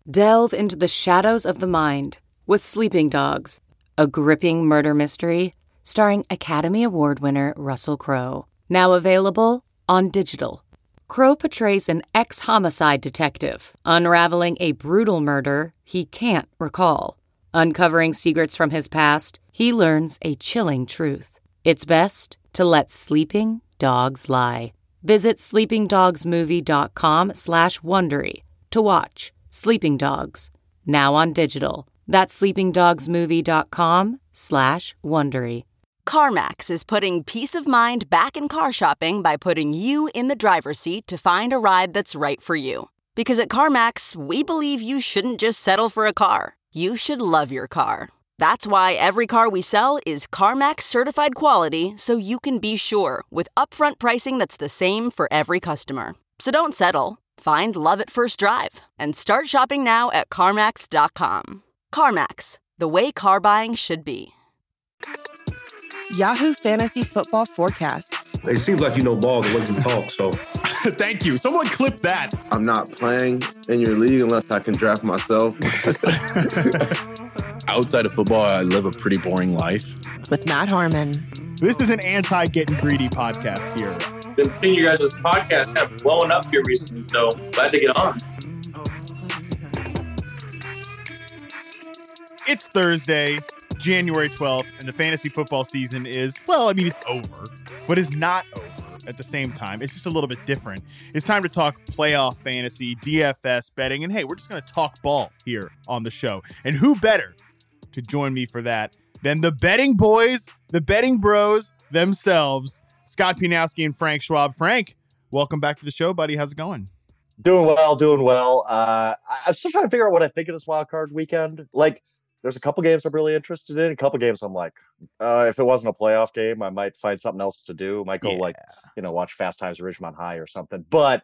Delve into the shadows of the mind with Sleeping Dogs, a gripping murder mystery starring Academy Award winner Russell Crowe. Now available on digital. Crowe portrays an ex-homicide detective unraveling a brutal murder he can't recall. Uncovering secrets from his past, he learns a chilling truth. It's best to let sleeping dogs lie. Visit sleepingdogsmovie.com/Wondery to watch Sleeping Dogs, now on digital. That's sleepingdogsmovie.com/Wondery. CarMax is putting peace of mind back in car shopping by putting you in the driver's seat to find a ride that's right for you. Because at CarMax, we believe you shouldn't just settle for a car. You should love your car. That's why every car we sell is CarMax certified quality, so you can be sure with upfront pricing that's the same for every customer. So don't settle. Find love at first drive and start shopping now at CarMax.com. CarMax, the way car buying should be. Yahoo Fantasy Football Forecast. It seems like you know ball the way you talk, so. Thank you. Someone clip that. I'm not playing in your league unless I can draft myself. Outside of football, I live a pretty boring life. With Matt Harmon. This is an anti-getting greedy podcast here. Been seeing you guys' podcast kind of blowing up here recently, so glad to get on. It's Thursday, January 12th, and the fantasy football season is, well, I mean, it's over, but it's not over at the same time. It's just a little bit different. It's time to talk playoff fantasy, DFS betting, and hey, we're just going to talk ball here on the show. And who better to join me for that than the betting boys, the betting bros themselves, Scott Pianowski and Frank Schwab. Frank, welcome back to the show, buddy. How's it going? Doing well. I'm still trying to figure out what I think of this wild card weekend. Like, there's a couple games I'm really interested in. A couple games I'm like, if it wasn't a playoff game, I might find something else to do. Might go watch Fast Times at Ridgemont High or something. But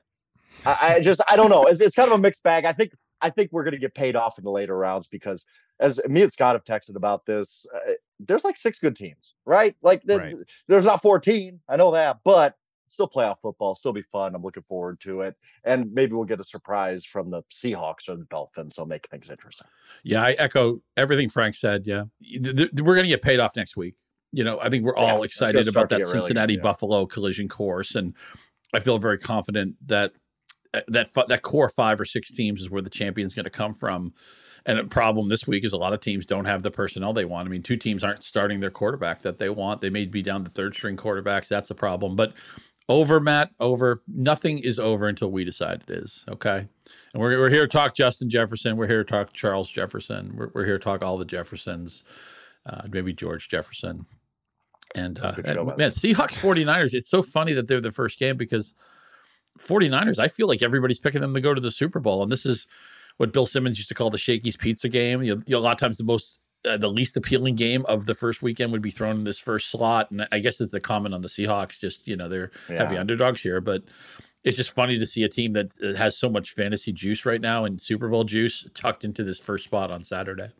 I don't know. It's kind of a mixed bag. I think we're going to get paid off in the later rounds because, as me and Scott have texted about this, there's like 6 good teams, right? Like there's not 14. I know that, but still playoff football, still be fun. I'm looking forward to it. And maybe we'll get a surprise from the Seahawks or the Dolphins. So make things interesting. Yeah, I echo everything Frank said. Yeah. We're going to get paid off next week. You know, I think we're all excited about that Cincinnati-Buffalo collision course. And I feel very confident that that core 5 or 6 teams is where the champion's going to come from. And the problem this week is a lot of teams don't have the personnel they want. I mean, 2 teams aren't starting their quarterback that they want. They may be down to 3rd-string quarterbacks. That's a problem. But over, Matt, over. Nothing is over until we decide it is, okay? And we're here to talk Justin Jefferson. We're here to talk Charles Jefferson. We're here to talk all the Jeffersons, maybe George Jefferson. And man, Seahawks 49ers, it's so funny that they're the first game because 49ers, I feel like everybody's picking them to go to the Super Bowl. And this is what Bill Simmons used to call the Shakey's Pizza game. You know, a lot of times the least appealing game of the first weekend would be thrown in this first slot. And I guess it's the comment on the Seahawks, just, you know, they're heavy underdogs here, but it's just funny to see a team that has so much fantasy juice right now and Super Bowl juice tucked into this first spot on Saturday.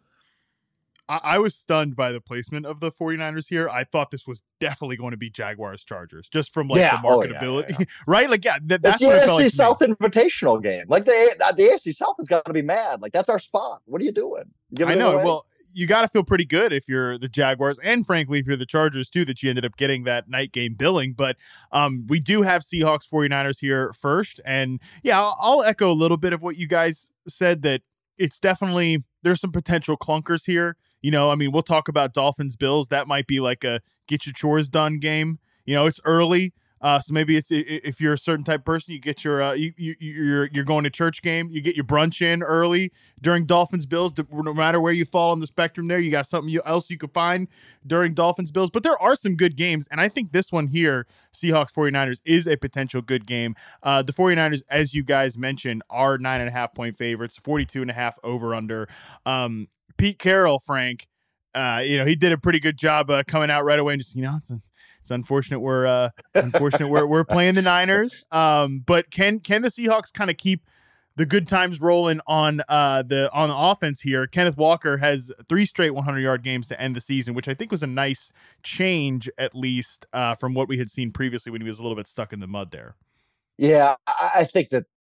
I was stunned by the placement of the 49ers here. I thought this was definitely going to be Jaguars Chargers, just from the marketability, right? Like, that's the AFC South Invitational game. Like the AFC South has got to be mad. Like, that's our spot. What are you doing? I know. Well, you got to feel pretty good if you're the Jaguars, and frankly, if you're the Chargers too, that you ended up getting that night game billing. But we do have Seahawks 49ers here first, and I'll echo a little bit of what you guys said, that it's definitely, there's some potential clunkers here. You know, I mean, we'll talk about Dolphins Bills. That might be like a get your chores done game. You know, it's early. So maybe it's, if you're a certain type of person, you get your you're going to church game, you get your brunch in early during Dolphins Bills. No matter where you fall on the spectrum there, you got something else you could find during Dolphins Bills. But there are some good games, and I think this one here, Seahawks 49ers, is a potential good game. The 49ers, as you guys mentioned, are 9.5-point favorites, 42.5 over under. Pete Carroll, Frank, he did a pretty good job coming out right away and just, it's unfortunate we're playing the Niners. But can the Seahawks kind of keep the good times rolling on the offense here? Kenneth Walker has 3 straight 100-yard games to end the season, which I think was a nice change, at least from what we had seen previously when he was a little bit stuck in the mud there. Yeah, I think that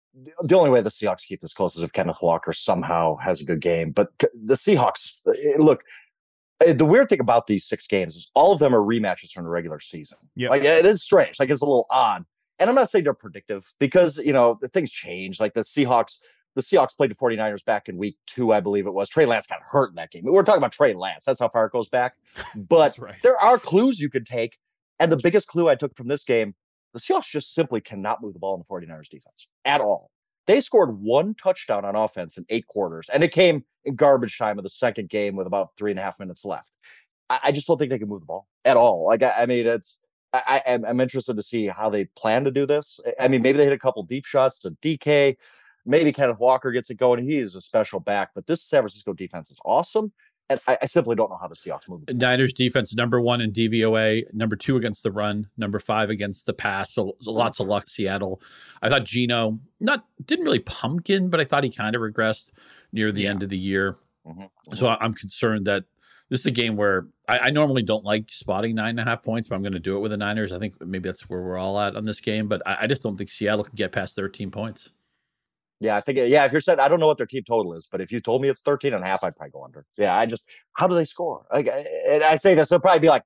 the only way the Seahawks keep this close is if Kenneth Walker somehow has a good game. But the Seahawks, look, the weird thing about these 6 games is all of them are rematches from the regular season. Yeah, like it is strange. Like it's a little odd. And I'm not saying they're predictive because, the things change. Like the Seahawks played the 49ers back in week 2, I believe it was. Trey Lance got hurt in that game. We're talking about Trey Lance. That's how far it goes back. But right. There are clues you could take. And the biggest clue I took from this game, the Seahawks just simply cannot move the ball in the 49ers defense at all. They scored 1 touchdown on offense in 8 quarters, and it came in garbage time of the second game with about 3.5 minutes left. I just don't think they can move the ball at all. Like, I mean, I'm interested to see how they plan to do this. I mean, maybe they hit a couple deep shots to DK. Maybe Kenneth Walker gets it going. He is a special back, but this San Francisco defense is awesome. And I simply don't know how the Seahawks move. Niners defense, number 1 in DVOA, number 2 against the run, number 5 against the pass. So lots of luck, Seattle. I thought Geno didn't really pumpkin, but I thought he kind of regressed near the end of the year. Mm-hmm. So I'm concerned that this is a game where I normally don't like spotting 9.5 points, but I'm going to do it with the Niners. I think maybe that's where we're all at on this game, but I just don't think Seattle can get past 13 points. Yeah, I think, if you're saying, I don't know what their team total is, but if you told me it's 13.5, I'd probably go under. Yeah, how do they score? And I say this, it'll probably be like,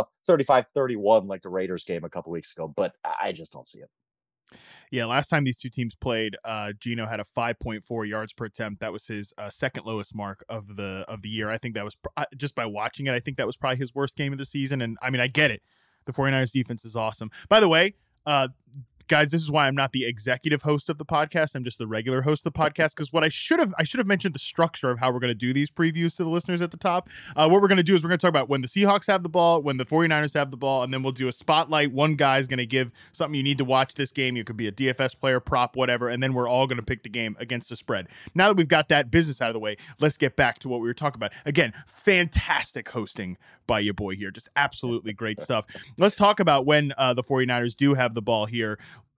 35-31, like the Raiders game a couple weeks ago, but I just don't see it. Yeah, last time these two teams played, Geno had a 5.4 yards per attempt. That was his second lowest mark of the year. I think that was, just by watching it, I think that was probably his worst game of the season. And I mean, I get it. The 49ers defense is awesome. By the way, guys, this is why I'm not the executive host of the podcast. I'm just the regular host of the podcast, because what I should have mentioned the structure of how we're going to do these previews to the listeners at the top. What we're going to do is we're going to talk about when the Seahawks have the ball, when the 49ers have the ball, and then we'll do a spotlight. One guy's going to give something you need to watch this game. You could be a DFS player, prop, whatever, and then we're all going to pick the game against the spread. Now that we've got that business out of the way, let's get back to what we were talking about. Again, fantastic hosting by your boy here. Just absolutely great stuff. Let's talk about when the 49ers do have the ball here.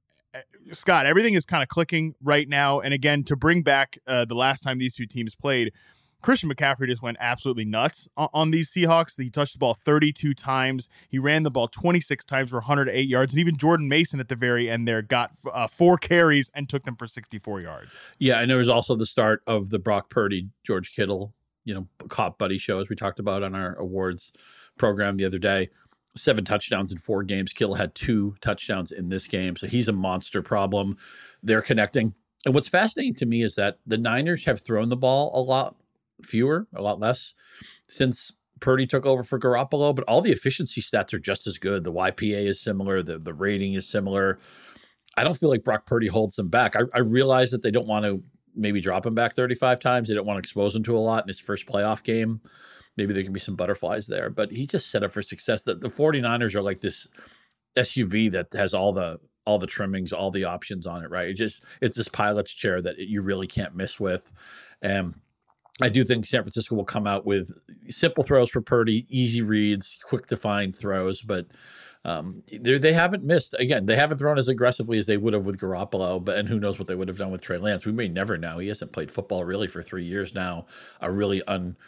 Scott, everything is kind of clicking right now. And again, to bring back the last time these two teams played, Christian McCaffrey just went absolutely nuts on these Seahawks. He touched the ball 32 times. He ran the ball 26 times for 108 yards. And even Jordan Mason at the very end there got 4 carries and took them for 64 yards. Yeah, and there was also the start of the Brock Purdy, George Kittle, cop buddy show, as we talked about on our awards program the other day. 7 touchdowns in 4 games. Kittle had 2 touchdowns in this game. So he's a monster problem. They're connecting. And what's fascinating to me is that the Niners have thrown the ball a lot less since Purdy took over for Garoppolo, but all the efficiency stats are just as good. The YPA is similar. The rating is similar. I don't feel like Brock Purdy holds them back. I realize that they don't want to maybe drop him back 35 times. They don't want to expose him to a lot in his first playoff game. Maybe there can be some butterflies there, but he just set up for success. The 49ers are like this SUV that has all the trimmings, all the options on it, right? It's this pilot's chair that you really can't miss with. And I do think San Francisco will come out with simple throws for Purdy, easy reads, quick to find throws, but they haven't missed. Again, they haven't thrown as aggressively as they would have with Garoppolo, and who knows what they would have done with Trey Lance. We may never know. He hasn't played football really for 3 years now. A really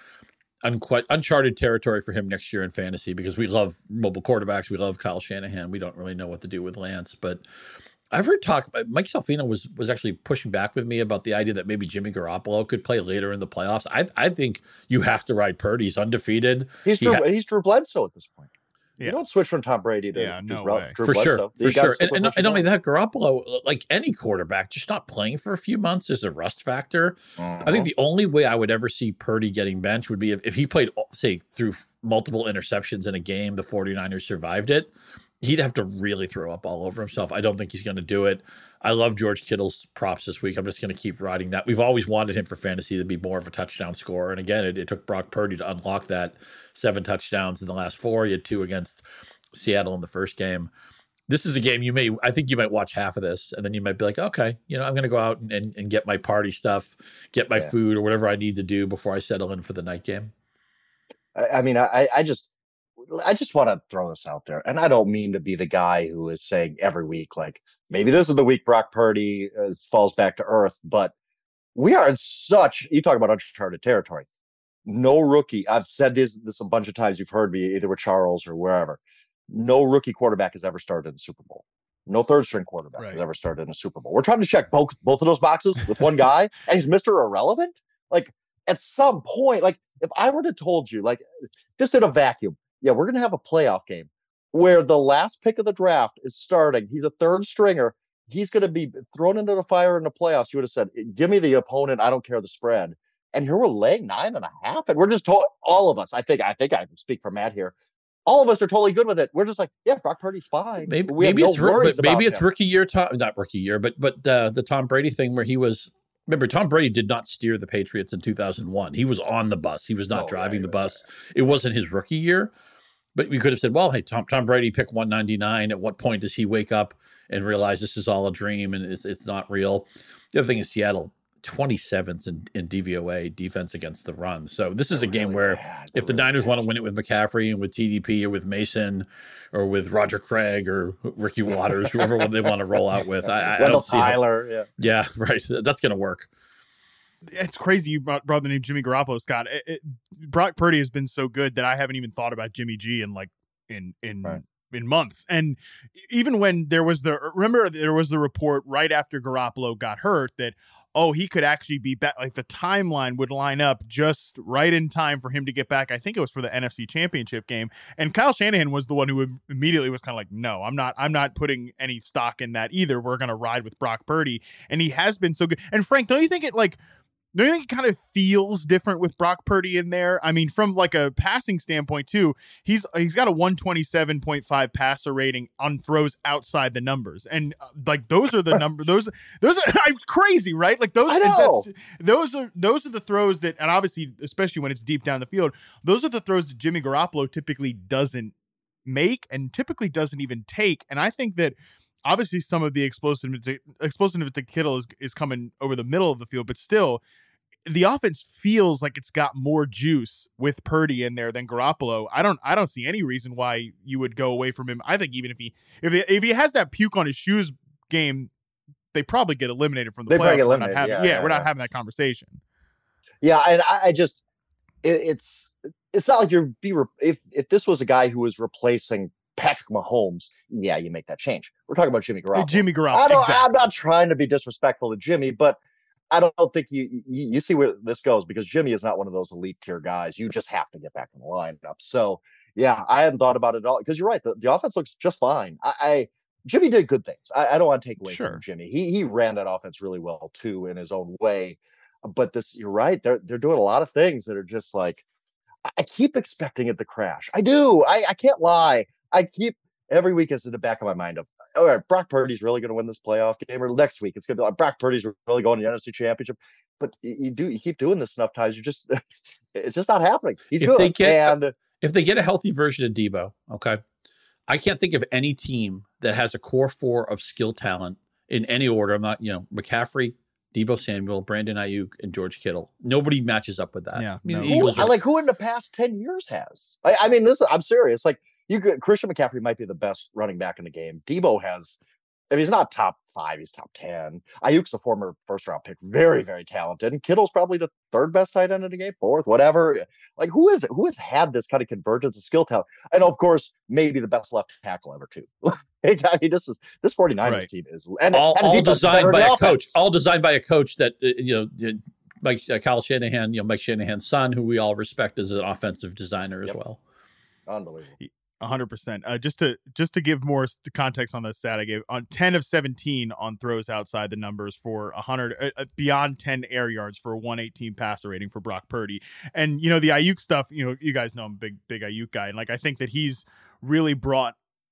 uncharted territory for him next year in fantasy, because we love mobile quarterbacks. We love Kyle Shanahan. We don't really know what to do with Lance, but I've heard talk. Mike Salfino was actually pushing back with me about the idea that maybe Jimmy Garoppolo could play later in the playoffs. I think you have to ride Purdy. He's undefeated. He's Drew Bledsoe at this point. Yeah. You don't switch from Tom Brady to no way. For sure. And not only that, Garoppolo, like any quarterback, just not playing for a few months is a rust factor. Uh-huh. I think the only way I would ever see Purdy getting benched would be if he played, say, through multiple interceptions in a game, the 49ers survived it. He'd have to really throw up all over himself. I don't think he's going to do it. I love George Kittle's props this week. I'm just going to keep riding that. We've always wanted him for fantasy to be more of a touchdown scorer. And again, it took Brock Purdy to unlock that. 7 touchdowns in the last 4. He had 2 against Seattle in the first game. This is a game I think you might watch half of this, and then you might be like, okay, I'm going to go out and get my party stuff, get my food or whatever I need to do before I settle in for the night game. I mean, I just want to throw this out there, and I don't mean to be the guy who is saying every week, like, maybe this is the week Brock Purdy falls back to earth, but we are in you talk about uncharted territory. No rookie. I've said this a bunch of times. You've heard me either with Charles or wherever. No rookie quarterback has ever started in the Super Bowl. No third string quarterback has ever started in a Super Bowl. We're trying to check both of those boxes with one guy, and he's Mr. Irrelevant. Like, at some point, like, if I were to told you, like, just in a vacuum, yeah, we're going to have a playoff game where the last pick of the draft is starting. He's a third stringer. He's going to be thrown into the fire in the playoffs. You would have said, give me the opponent. I don't care the spread. And here we're laying 9.5. And we're just told, all of us, I think I can speak for Matt here. All of us are totally good with it. We're just like, yeah, Brock Purdy's fine. Maybe it's rookie year, not rookie year, but the Tom Brady thing where he was. Remember, Tom Brady did not steer the Patriots in 2001. He was on the bus. He was not driving the bus. It wasn't his rookie year. But we could have said, well, hey, Tom Brady picked 199. At what point does he wake up and realize this is all a dream and it's not real? The other thing is Seattle, 27th in DVOA, defense against the run. So this is a game where if the Niners want to win it with McCaffrey and with TDP or with Mason or with Roger Craig or Ricky Waters, whoever they want to roll out with, I don't see Tyler. Yeah, right. That's going to work. It's crazy you brought the name Jimmy Garoppolo, Scott. Brock Purdy has been so good that I haven't even thought about Jimmy G in months. And even when there was the report right after Garoppolo got hurt that, oh, he could actually be back. Like the timeline would line up just right in time for him to get back. I think it was for the NFC Championship game. And Kyle Shanahan was the one who immediately was kind of like, no, I'm not putting any stock in that either. We're going to ride with Brock Purdy. And he has been so good. And Frank, don't you think it kind of feels different with Brock Purdy in there? I mean, from like a passing standpoint too, he's got a 127.5 passer rating on throws outside the numbers, and like those are the numbers. Those are I'm crazy, right? Like those. I know. Those are the throws that, and obviously, especially when it's deep down the field, those are the throws that Jimmy Garoppolo typically doesn't make and typically doesn't even take. And I think that. Obviously, some of the explosiveness to Kittle is coming over the middle of the field, but still, the offense feels like it's got more juice with Purdy in there than Garoppolo. I don't see any reason why you would go away from him. I think even if he has that puke on his shoes game, they probably get eliminated from the playoffs. We're not having that conversation. Yeah, and I just it's not like if this was a guy who was replacing Patrick Mahomes, yeah, you make that change. We're talking about Jimmy Garoppolo. I'm not trying to be disrespectful to Jimmy, but I don't think you see where this goes because Jimmy is not one of those elite tier guys. You just have to get back in the lineup. So yeah, I hadn't thought about it at all because you're right. The offense looks just fine. Jimmy did good things. I don't want to take away from Jimmy. He ran that offense really well too in his own way. But you're right. They're doing a lot of things that are just like I keep expecting it to crash. I do. I can't lie. I keep every week it's in the back of my mind of, all right, Brock Purdy's really going to win this playoff game, or next week it's going to be like Brock Purdy's really going to the NFC Championship. But you keep doing this enough times, it's just not happening. He's good. If they get a healthy version of Debo, okay, I can't think of any team that has a core four of skill talent in any order. I'm not, McCaffrey, Debo Samuel, Brandon Ayuk, and George Kittle. Nobody matches up with that. Yeah, who in the past 10 years has? I mean, I'm serious. Like. Christian McCaffrey might be the best running back in the game. Debo he's not top 5, he's top 10. Ayuk's a former first-round pick, very, very talented. And Kittle's probably the third best tight end in the game, fourth, whatever. Like, who has had this kind of convergence of skill talent? And of course, maybe the best left tackle ever too. I mean, this 49ers team is all designed by a coach. All designed by a coach that like Kyle Shanahan, Mike Shanahan's son, who we all respect as an offensive designer as well. Unbelievable. 100%. Just to give more context on the stat I gave, on 10 of 17 on throws outside the numbers for 100 beyond 10 air yards for a 118 passer rating for Brock Purdy. And the Ayuk stuff, you guys know I'm a big Ayuk guy, and like I think that he's really brought.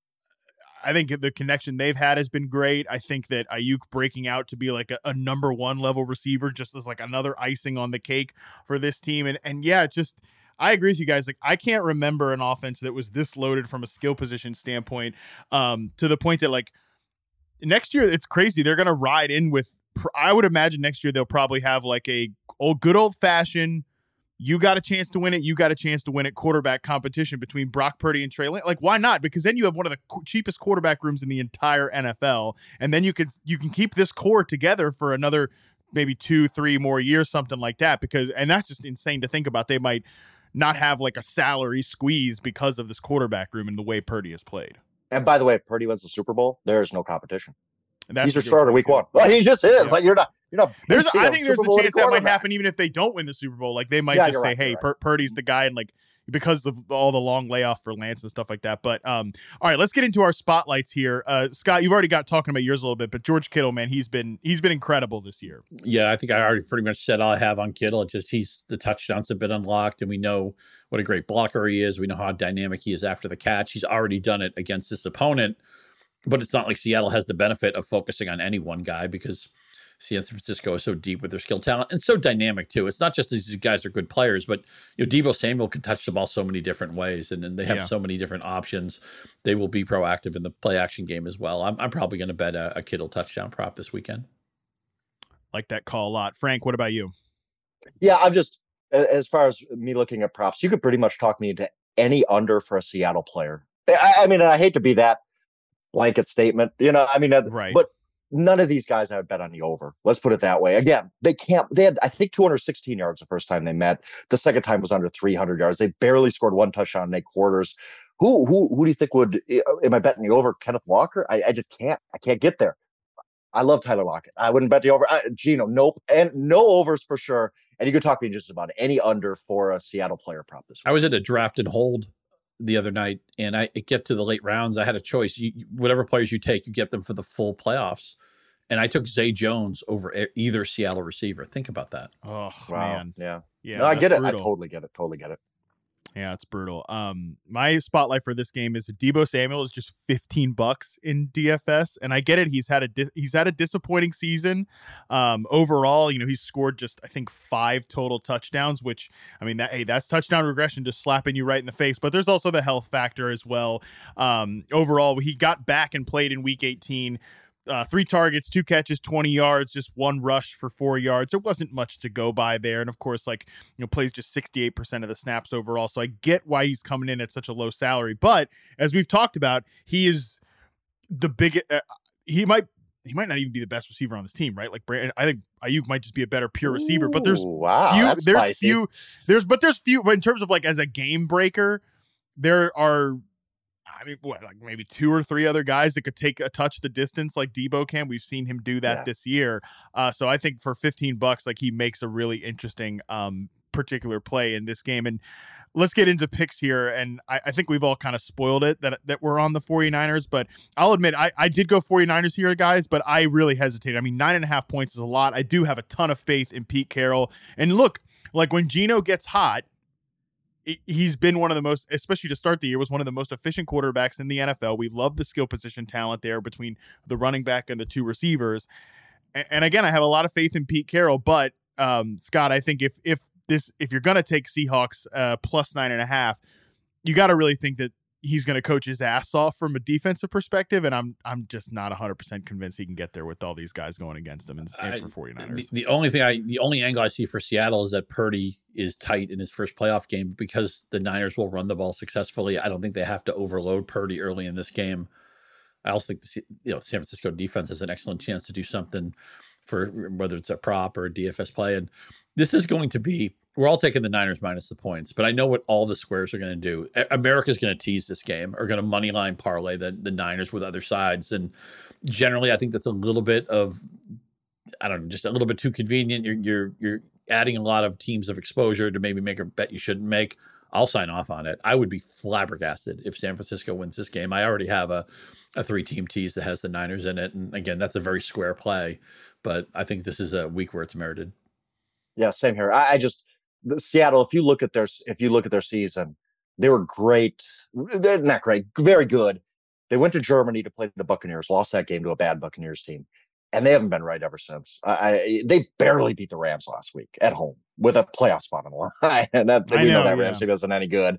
I think the connection they've had has been great. I think that Ayuk breaking out to be like a number one level receiver just as like another icing on the cake for this team. And yeah, it's just. I agree with you guys. Like, I can't remember an offense that was this loaded from a skill position standpoint, to the point that like next year, it's crazy. They're going to ride in with, I would imagine next year, they'll probably have like a good old fashioned, you got a chance to win it quarterback competition between Brock Purdy and Trey Lance. Like, why not? Because then you have one of the cheapest quarterback rooms in the entire NFL. And then you can keep this core together for another, maybe 2-3 more years, something like that. And that's just insane to think about. They might not have like a salary squeeze because of this quarterback room and the way Purdy has played. And by the way, if Purdy wins the Super Bowl, there is no competition. That's He's your starter week 1. Well, he just is. Yeah. Like you're not. I think there's a chance that might happen even if they don't win the Super Bowl. Like they might just say, "Hey, Purdy's the guy," and like because of all the long layoff for Lance and stuff like that. But all right, let's get into our spotlights here. Scott, you've already got talking about yours a little bit, but George Kittle, man, he's been incredible this year. Yeah, I think I already pretty much said all I have on Kittle. It's just the touchdowns have been unlocked, and we know what a great blocker he is. We know how dynamic he is after the catch. He's already done it against this opponent, but it's not like Seattle has the benefit of focusing on any one guy because San Francisco is so deep with their skill talent and so dynamic too. It's not just these guys are good players, but Deebo Samuel can touch the ball so many different ways, and then they have so many different options. They will be proactive in the play action game as well. I'm probably going to bet a Kittle touchdown prop this weekend. Like that call a lot. Frank, what about you? Yeah, I'm just as far as me looking at props, you could pretty much talk me into any under for a Seattle player. I mean, I hate to be that blanket statement, right. But none of these guys I would bet on the over. Let's put it that way. Again, they had, I think, 216 yards the first time they met. The second time was under 300 yards. They barely scored one touchdown in 8 quarters. Who do you think would, am I betting the over? Kenneth Walker? I just can't. I can't get there. I love Tyler Lockett. I wouldn't bet the over. Gino, nope. And no overs for sure. And you could talk to me just about any under for a Seattle player prop this week. I was at a draft and hold the other night, and I get to the late rounds. I had a choice. Whatever players you take, you get them for the full playoffs. And I took Zay Jones over either Seattle receiver. Think about that. Oh, wow. man. Yeah. Yeah. No, I get it. Brutal. I totally get it. Yeah, it's brutal. My spotlight for this game is that Deebo Samuel is just $15 in DFS, and I get it. He's had a disappointing season. Overall, he's scored just I think 5 total touchdowns, which I mean that's touchdown regression, just slapping you right in the face. But there's also the health factor as well. Overall, he got back and played in Week 18. 3 targets, 2 catches, 20 yards, just 1 rush for 4 yards. There wasn't much to go by there. And of course, plays just 68% of the snaps overall. So I get why he's coming in at such a low salary. But as we've talked about, he is the biggest, he might not even be the best receiver on this team, right? Like I think Ayuk might just be a better pure receiver, but there's few in terms of as a game breaker, there are, maybe 2 or 3 other guys that could take a touch the distance like Deebo can. We've seen him do that this year. So I think for $15, he makes a really interesting particular play in this game. And let's get into picks here. And I think we've all kind of spoiled it that we're on the 49ers, but I'll admit I did go 49ers here, guys, but I really hesitated. I mean, 9.5 points is a lot. I do have a ton of faith in Pete Carroll. And look, when Geno gets hot, he's been one of the most, especially to start the year, was one of the most efficient quarterbacks in the NFL. We love the skill position talent there between the running back and the 2 receivers. And again, I have a lot of faith in Pete Carroll, but Scott, I think if you're going to take Seahawks plus 9.5, you got to really think that he's going to coach his ass off from a defensive perspective. And I'm just not 100% convinced he can get there with all these guys going against him and for 49ers. The only angle I see for Seattle is that Purdy is tight in his first playoff game because the Niners will run the ball successfully. I don't think they have to overload Purdy early in this game. I also think San Francisco defense has an excellent chance to do something for whether it's a prop or a DFS play. And this is going to be, we're all taking the Niners minus the points, but I know what all the squares are going to do. America's going to tease this game, or going to money line parlay the Niners with other sides. And generally, I think that's a little bit of, just a little bit too convenient. You're adding a lot of teams of exposure to maybe make a bet you shouldn't make. I'll sign off on it. I would be flabbergasted if San Francisco wins this game. I already have a 3-team tease that has the Niners in it. And again, that's a very square play, but I think this is a week where it's merited. Yeah, same here. Seattle, if you look at their season, they were great. Not great, very good. They went to Germany to play the Buccaneers, lost that game to a bad Buccaneers team, and they haven't been right ever since. They barely beat the Rams last week at home with a playoff spot on the line, and we know that Rams team isn't any good.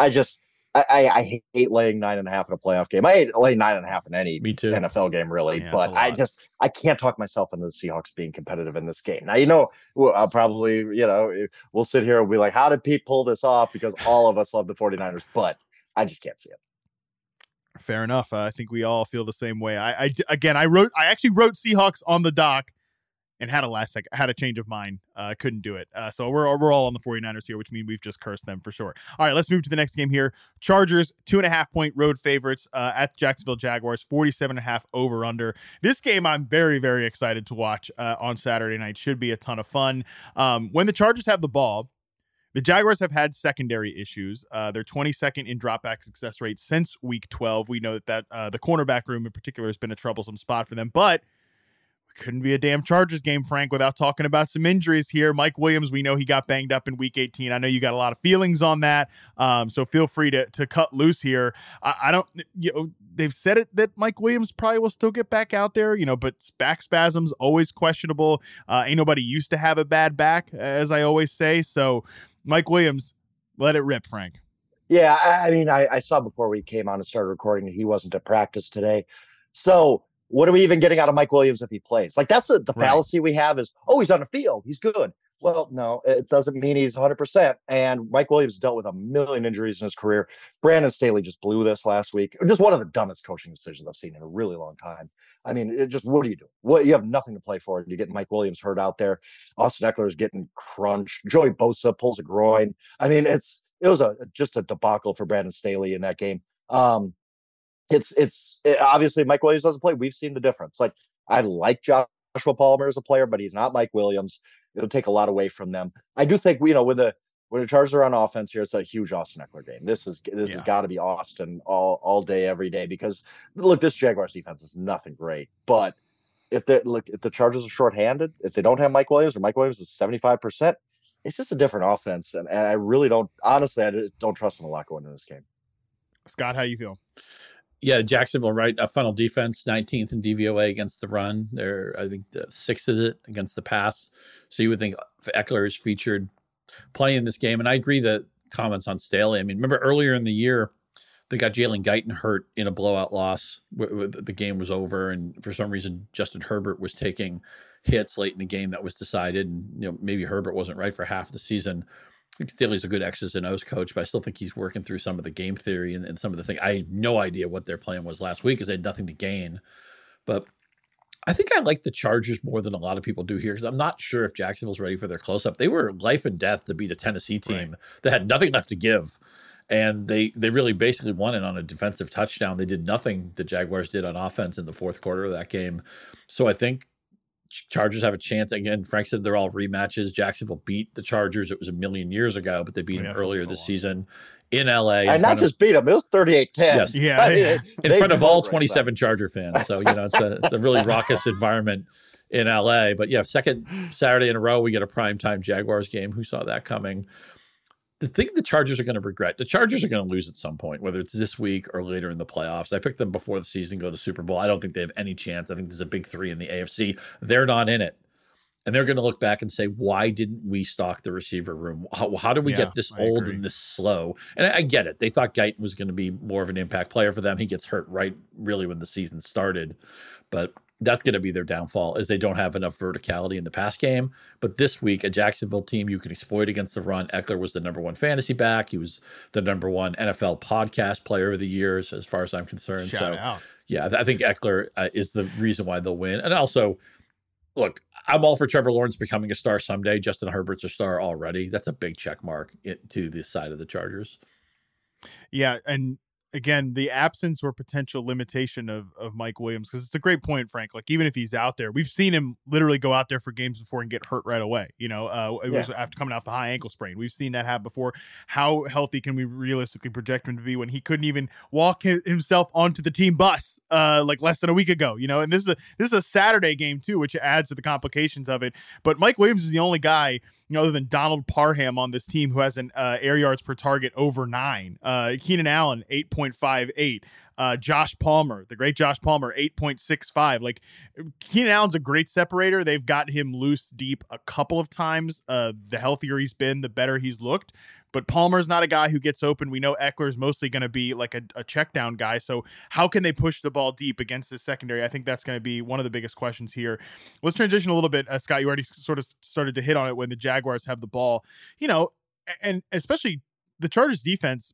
I hate laying 9.5 in a playoff game. I hate laying 9.5 in any NFL game, really. Yeah, but I can't talk myself into the Seahawks being competitive in this game. Now, I'll probably, we'll sit here and be like, how did Pete pull this off? Because all of us love the 49ers, but I just can't see it. Fair enough. I think we all feel the same way. I actually wrote Seahawks on the doc, and had a change of mind. Couldn't do it. So we're all on the 49ers here, which means we've just cursed them for sure. All right, let's move to the next game here. Chargers, 2.5-point road favorites at Jacksonville Jaguars, 47.5 over under. This game I'm very, very excited to watch on Saturday night. Should be a ton of fun. When the Chargers have the ball, the Jaguars have had secondary issues. They're 22nd in dropback success rate since week 12. We know that the cornerback room in particular has been a troublesome spot for them, but couldn't be a damn Chargers game, Frank, without talking about some injuries here. Mike Williams, we know he got banged up in week 18. I know you got a lot of feelings on that. So feel free to cut loose here. I don't, they've said it that Mike Williams probably will still get back out there, but back spasms, always questionable. Ain't nobody used to have a bad back, as I always say. So Mike Williams, let it rip, Frank. Yeah. I mean, I saw before we came on and started recording that he wasn't at practice today. So what are we even getting out of Mike Williams if he plays? Like, that's the fallacy we have is, he's on the field, he's good. Well, no, it doesn't mean he's 100%. And Mike Williams dealt with a million injuries in his career. Brandon Staley just blew this last week. Just one of the dumbest coaching decisions I've seen in a really long time. I mean, what do you do? You have nothing to play for. You get Mike Williams hurt out there. Austin Eckler is getting crunched. Joey Bosa pulls a groin. I mean, it was just a debacle for Brandon Staley in that game. It's obviously Mike Williams doesn't play. We've seen the difference. Like, I like Joshua Palmer as a player, but he's not Mike Williams. It'll take a lot away from them. I do think, when the Chargers are on offense here, it's a huge Austin Eckler game. This has got to be Austin all day, every day, because look, this Jaguars defense is nothing great. But if the Chargers are shorthanded, if they don't have Mike Williams, or Mike Williams is 75%, it's just a different offense. And I really don't trust him a lot going into this game. Scott, how you feel? Yeah, Jacksonville, right? A funnel defense, 19th in DVOA against the run. They're, I think, the 6th of it against the pass. So you would think Eckler is featured playing in this game. And I agree that comments on Staley. I mean, remember earlier in the year, they got Jalen Guyton hurt in a blowout loss. The game was over, and for some reason, Justin Herbert was taking hits late in the game that was decided. And maybe Herbert wasn't right for half the season. I think Staley's a good X's and O's coach, but I still think he's working through some of the game theory and some of the things. I had no idea what their plan was last week because they had nothing to gain. But I think I like the Chargers more than a lot of people do here because I'm not sure if Jacksonville's ready for their close-up. They were life and death to beat a Tennessee team that had nothing left to give. And they really basically won it on a defensive touchdown. They did nothing the Jaguars did on offense in the fourth quarter of that game. So I think Chargers have a chance. Again, Frank said they're all rematches. Jacksonville beat the Chargers. It was a million years ago, but they beat them earlier this season in LA. And not just beat them, it was 38-10. Yes. Yeah. I mean, in front of all 27 Charger fans. So, it's a really raucous environment in LA. But yeah, second Saturday in a row, we get a primetime Jaguars game. Who saw that coming? The thing the Chargers are going to regret, the Chargers are going to lose at some point, whether it's this week or later in the playoffs. I picked them before the season go to the Super Bowl. I don't think they have any chance. I think there's a big three in the AFC. They're not in it. And they're going to look back and say, why didn't we stock the receiver room? How did we get this old and this slow? And I get it. They thought Guyton was going to be more of an impact player for them. He gets hurt really when the season started. But that's going to be their downfall, is they don't have enough verticality in the pass game. But this week, a Jacksonville team you can exploit against the run. Eckler was the number one fantasy back. He was the number one NFL podcast player of the year, as far as I'm concerned. Shout out. Yeah, I think Eckler is the reason why they'll win. And also, look, I'm all for Trevor Lawrence becoming a star someday. Justin Herbert's a star already. That's a big check mark to the side of the Chargers. Yeah, and again, the absence or potential limitation of Mike Williams, because it's a great point, Frank. Like, even if he's out there, we've seen him literally go out there for games before and get hurt right away. It was after coming off the high ankle sprain. We've seen that happen before. How healthy can we realistically project him to be when he couldn't even walk himself onto the team bus like less than a week ago? And this is a Saturday game too, which adds to the complications of it. But Mike Williams is the only guy, other than Donald Parham on this team, who has an air yards per target over 9. Keenan Allen, 8.58. Josh Palmer, the great Josh Palmer, 8.65. Like, Keenan Allen's a great separator. They've got him loose deep a couple of times. The healthier he's been, the better he's looked. But Palmer's not a guy who gets open. We know Eckler's mostly going to be like a check down guy. So how can they push the ball deep against this secondary? I think that's going to be one of the biggest questions here. Let's transition a little bit. Scott, you already sort of started to hit on it when the Jaguars have the ball, and especially the Chargers defense.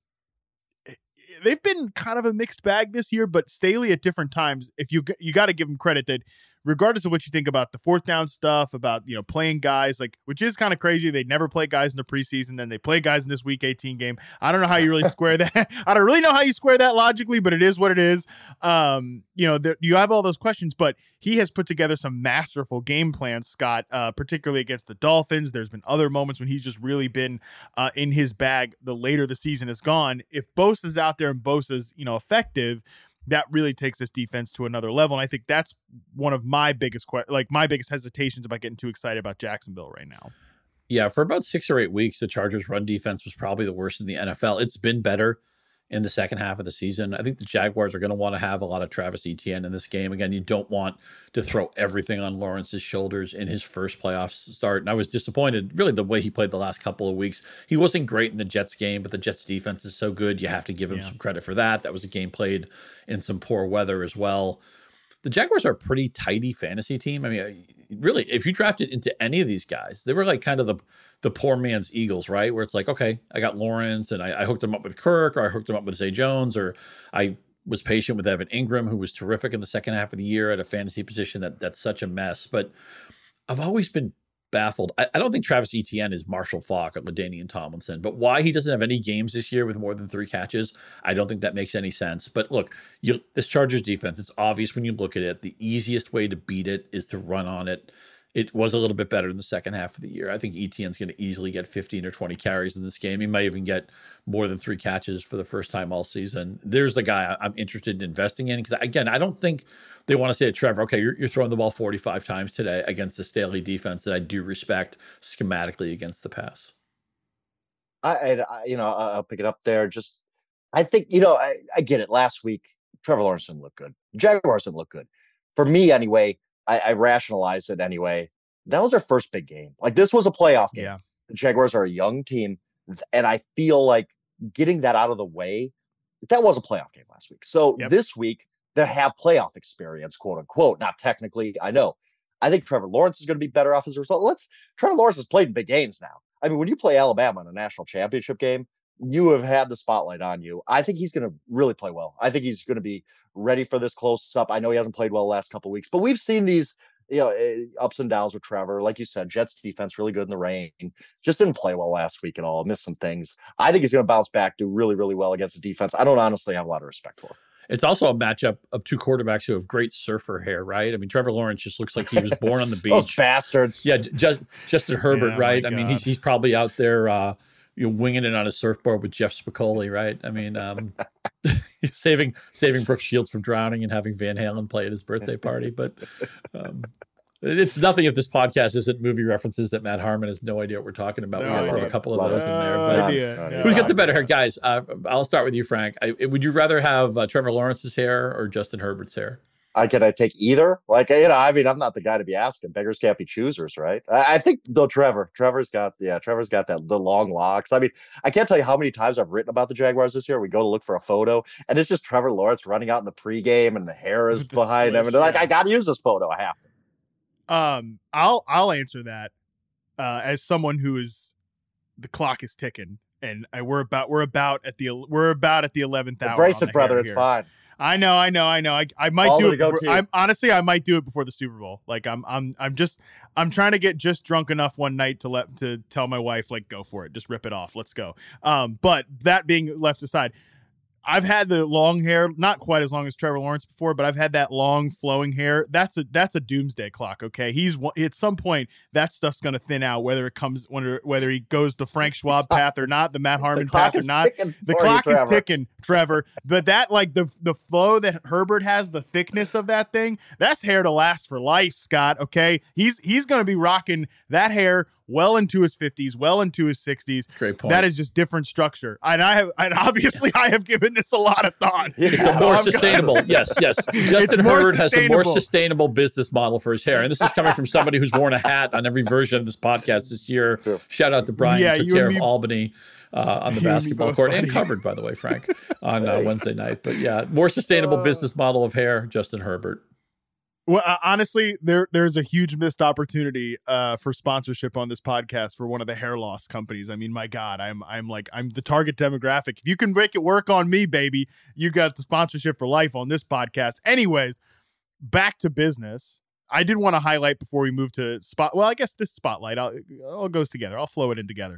They've been kind of a mixed bag this year, but Staley at different times, if you got to give him credit that regardless of what you think about the fourth down stuff, about, playing guys, like, which is kind of crazy. They never play guys in the preseason, then they play guys in this week 18 game. I don't know how you really square that. I don't really know how you square that logically, but it is what it is. You have all those questions, but he has put together some masterful game plans, Scott, particularly against the Dolphins. There's been other moments when he's just really been in his bag the later the season has gone. If Bosa's out there and Bosa's, effective, that really takes this defense to another level. And I think that's one of my biggest hesitations about getting too excited about Jacksonville right now. Yeah, for about 6 or 8 weeks, the Chargers' run defense was probably the worst in the NFL. It's been better in the second half of the season. I think the Jaguars are going to want to have a lot of Travis Etienne in this game. Again, you don't want to throw everything on Lawrence's shoulders in his first playoff start. And I was disappointed, really, the way he played the last couple of weeks. He wasn't great in the Jets game, but the Jets defense is so good. You have to give him some credit for that. That was a game played in some poor weather as well. The Jaguars are a pretty tidy fantasy team. I mean, really, if you drafted into any of these guys, they were like kind of the poor man's Eagles, right? Where it's like, okay, I got Lawrence and I hooked him up with Kirk, or I hooked him up with Zay Jones, or I was patient with Evan Ingram, who was terrific in the second half of the year at a fantasy position that's such a mess. But I've always been baffled. I don't think Travis Etienne is Marshall Faulk or LaDainian Tomlinson, but why he doesn't have any games this year with more than 3 catches, I don't think that makes any sense. But look, this Chargers defense, it's obvious when you look at it, the easiest way to beat it is to run on it. It was a little bit better in the second half of the year. I think Etienne's going to easily get 15 or 20 carries in this game. He might even get more than 3 catches for the first time all season. There's the guy I'm interested in investing in, because, again, I don't think they want to say to Trevor, okay, you're throwing the ball 45 times today against the Staley defense that I do respect schematically against the pass. I'll pick it up there. Just, I think, I get it. Last week, Trevor Lawrence didn't look good. Jaguars didn't look good. For me, anyway, I rationalized it anyway. That was their first big game. Like, this was a playoff game. Yeah. The Jaguars are a young team, and I feel like getting that out of the way, that was a playoff game last week. So this week, they have playoff experience, quote unquote. Not technically, I know. I think Trevor Lawrence is going to be better off as a result. Trevor Lawrence has played in big games now. I mean, when you play Alabama in a national championship game, you have had the spotlight on you. I think he's going to really play well. I think he's going to be ready for this close up. I know he hasn't played well the last couple of weeks, but we've seen these ups and downs with Trevor. Like you said, Jets defense really good in the rain. Just didn't play well last week at all. Missed some things. I think he's going to bounce back, do really, really well against the defense. I don't honestly have a lot of respect for him. It's also a matchup of 2 quarterbacks who have great surfer hair, right? I mean, Trevor Lawrence just looks like he was born on the beach. Those bastards. Yeah, Justin Herbert, right? I mean, he's probably out there winging it on a surfboard with Jeff Spicoli, right? I mean, saving Brooke Shields from drowning and having Van Halen play at his birthday party. But it's nothing if this podcast isn't movie references that Matt Harmon has no idea what we're talking about. We'll throw a couple of those in there. But who's got the better hair? Guys, I'll start with you, Frank. Would you rather have Trevor Lawrence's hair or Justin Herbert's hair? Can I take either? I'm not the guy to be asking. Beggars can't be choosers, right? I think though Trevor's got the long locks. I mean, I can't tell you how many times I've written about the Jaguars this year. We go to look for a photo, and it's just Trevor Lawrence running out in the pregame, and the hair is behind him, and I got to use this photo. I have to. I'll answer that as someone who is, the clock is ticking, and we're about at the 11th hour. Embrace it, brother. It's fine. I know. I might do it. I might do it before the Super Bowl. Like I'm trying to get just drunk enough one night to tell my wife, like, go for it, just rip it off, let's go. But that being left aside, I've had the long hair, not quite as long as Trevor Lawrence before, but I've had that long flowing hair. That's a doomsday clock. Okay. He's at some point that stuff's going to thin out, whether he goes the Frank Schwab path or not, the Matt Harmon path or not. The clock is ticking, Trevor. But that, like, the flow that Herbert has, the thickness of that thing, that's hair to last for life, Scott. Okay. He's going to be rocking that hair well into his 50s, well into his 60s. Great point. That is just different structure. And I have given this a lot of thought. It's more sustainable. Yes. Justin Herbert has a more sustainable business model for his hair. And this is coming from somebody who's worn a hat on every version of this podcast this year. Sure. Shout out to Brian, who took care of Albany on the basketball court, and covered, by the way, Frank, on Wednesday night. But yeah, more sustainable business model of hair, Justin Herbert. Well, honestly, there's a huge missed opportunity for sponsorship on this podcast for one of the hair loss companies. I mean, my God, I'm the target demographic. If you can make it work on me, baby, you got the sponsorship for life on this podcast. Anyways, back to business. I did want to highlight before we move to well, I guess this spotlight all goes together. I'll flow it in together.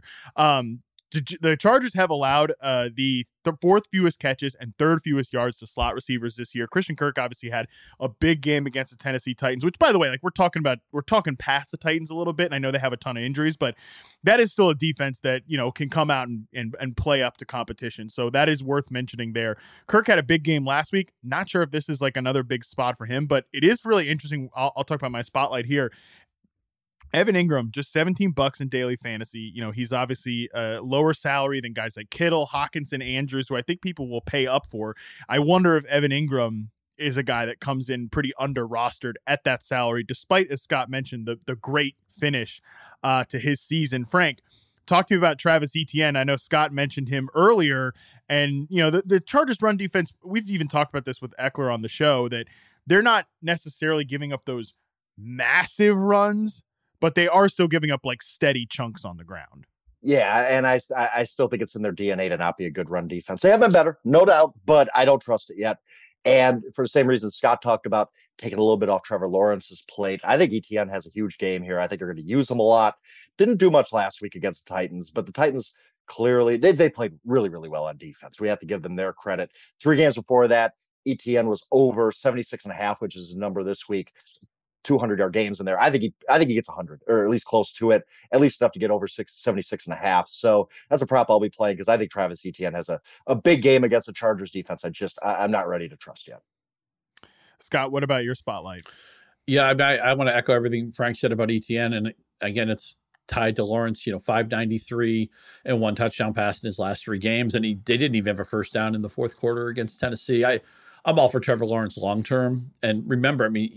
The Chargers have allowed the fourth fewest catches and third fewest yards to slot receivers this year. Christian Kirk obviously had a big game against the Tennessee Titans, which, by the way, like we're talking past the Titans a little bit, and I know they have a ton of injuries, but that is still a defense that, you know, can come out and play up to competition. So that is worth mentioning there. Kirk had a big game last week. Not sure if this is like another big spot for him, but it is really interesting. I'll talk about my spotlight here. Evan Ingram, just $17 in daily fantasy. You know, he's obviously a lower salary than guys like Kittle, Hawkinson, Andrews, who I think people will pay up for. I wonder if Evan Ingram is a guy that comes in pretty under rostered at that salary, despite, as Scott mentioned, the great finish to his season. Frank, talk to me about Travis Etienne. I know Scott mentioned him earlier, and you know the Chargers run defense, we've even talked about this with Eckler on the show, that they're not necessarily giving up those massive runs, but they are still giving up like steady chunks on the ground. Yeah, and I still think it's in their DNA to not be a good run defense. They have been better, no doubt, but I don't trust it yet. And for the same reason Scott talked about taking a little bit off Trevor Lawrence's plate, I think Etienne has a huge game here. I think they're going to use him a lot. Didn't do much last week against the Titans, but the Titans clearly, they played really, really well on defense. We have to give them their credit. 3 games before that, Etienne was over 76.5, which is a number this week. 200-yard games in there. I think he gets 100, or at least close to it, at least enough to get over 76.5. So that's a prop I'll be playing, because I think Travis Etienne has a big game against the Chargers defense. I'm not ready to trust yet. Scott, what about your spotlight? Yeah, I want to echo everything Frank said about Etienne, and again, it's tied to Lawrence. You know, 593 and 1 touchdown pass in his last 3 games, and they didn't even have a first down in the fourth quarter against Tennessee. I'm all for Trevor Lawrence long term, and remember, I mean,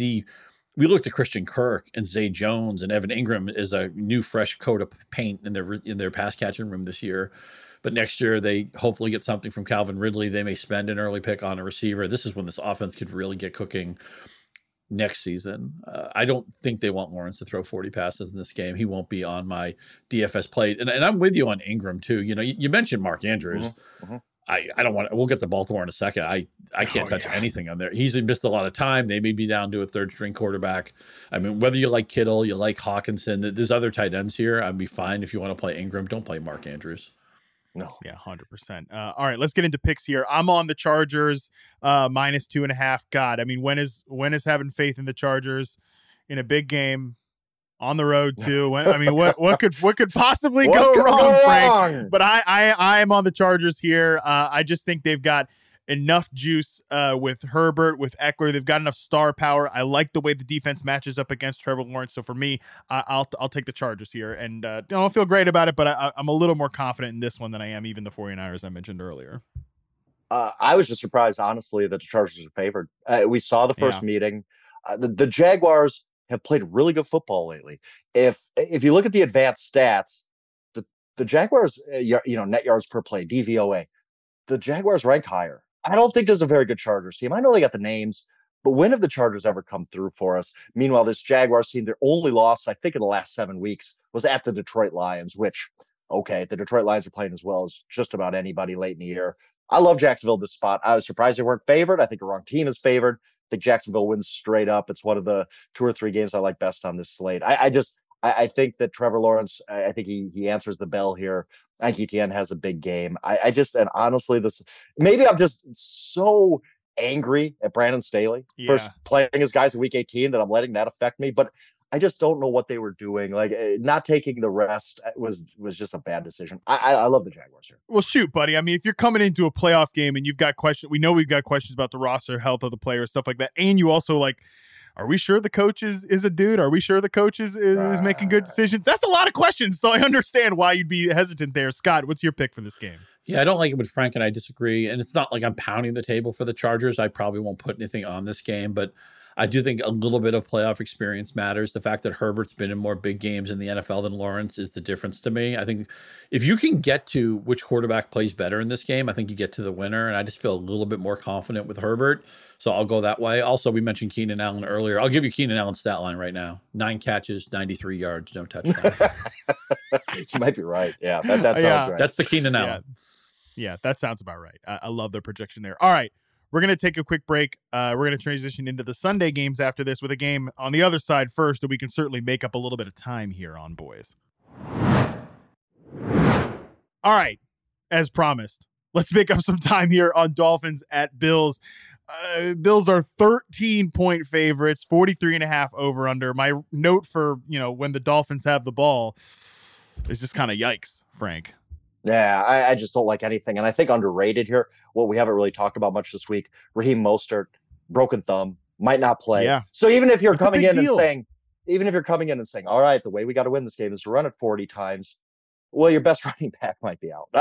we looked at Christian Kirk and Zay Jones and Evan Ingram as a new fresh coat of paint in their pass catching room this year. But next year they hopefully get something from Calvin Ridley. They may spend an early pick on a receiver. This is when this offense could really get cooking next season. I don't think they want Lawrence to throw 40 passes in this game. He won't be on my DFS plate. And I'm with you on Ingram too. You know, you mentioned Mark Andrews. Mm-hmm. Mm-hmm. I don't want to, we'll get to Baltimore in a second. I can't touch anything on there. He's missed a lot of time. They may be down to a 3rd string quarterback. I mean, whether you like Kittle, you like Hawkinson, there's other tight ends here. I'd be fine if you want to play Ingram. Don't play Mark Andrews. No. Yeah, 100%. All right, let's get into picks here. I'm on the Chargers minus 2.5. God, I mean, when is having faith in the Chargers in a big game? On the road too. I mean, what could possibly go wrong, Frank? But I am on the Chargers here. I just think they've got enough juice with Herbert, with Eckler. They've got enough star power. I like the way the defense matches up against Trevor Lawrence. So for me, I'll take the Chargers here, and I don't feel great about it, but I'm a little more confident in this one than I am even the 49ers I mentioned earlier. I was just surprised, honestly, that the Chargers are favored. We saw the first meeting. The Jaguars have played really good football lately. If you look at the advanced stats, the Jaguars, net yards per play, DVOA, the Jaguars rank higher. I don't think there's a very good Chargers team. I know they got the names, but when have the Chargers ever come through for us? Meanwhile, this Jaguars team, their only loss, I think, in the last 7 weeks was at the Detroit Lions, which, okay, the Detroit Lions are playing as well as just about anybody late in the year. I love Jacksonville this spot. I was surprised they weren't favored. I think the wrong team is favored. I think Jacksonville wins straight up. It's one of the 2 or 3 games I like best on this slate. I think that Trevor Lawrence, I think he answers the bell here. I think Etienne has a big game. And honestly, maybe I'm just so angry at Brandon Staley for playing his guys in week 18 that I'm letting that affect me. But I just don't know what they were doing. Like, not taking the rest was just a bad decision. I love the Jaguars here. Well, shoot, buddy. I mean, if you're coming into a playoff game and you've got questions, we know we've got questions about the roster, health of the players, stuff like that. And you also are we sure the coach is a dude? Are we sure the coach is making good decisions? That's a lot of questions. So I understand why you'd be hesitant there. Scott, what's your pick for this game? Yeah, I don't like it when Frank and I disagree. And it's not like I'm pounding the table for the Chargers. I probably won't put anything on this game, but I do think a little bit of playoff experience matters. The fact that Herbert's been in more big games in the NFL than Lawrence is the difference to me. I think if you can get to which quarterback plays better in this game, I think you get to the winner. And I just feel a little bit more confident with Herbert. So I'll go that way. Also, we mentioned Keenan Allen earlier. I'll give you Keenan Allen's stat line right now. 9 catches, 93 yards, no touchdown. You might be right. Yeah, that sounds right. That's the Keenan Allen. Yeah, that sounds about right. I love the projection there. All right. We're going to take a quick break. We're going to transition into the Sunday games after this with a game on the other side first that we can certainly make up a little bit of time here on, boys. All right. As promised, let's make up some time here on Dolphins at Bills. Bills are 13-point favorites, 43.5 over under. My note for, when the Dolphins have the ball is just kind of yikes, Frank. Yeah, I just don't like anything. And I think underrated here, what we haven't really talked about much this week, Raheem Mostert, broken thumb, might not play. Yeah. So even if you're coming in and saying, all right, the way we got to win this game is to run it 40 times, well, your best running back might be out.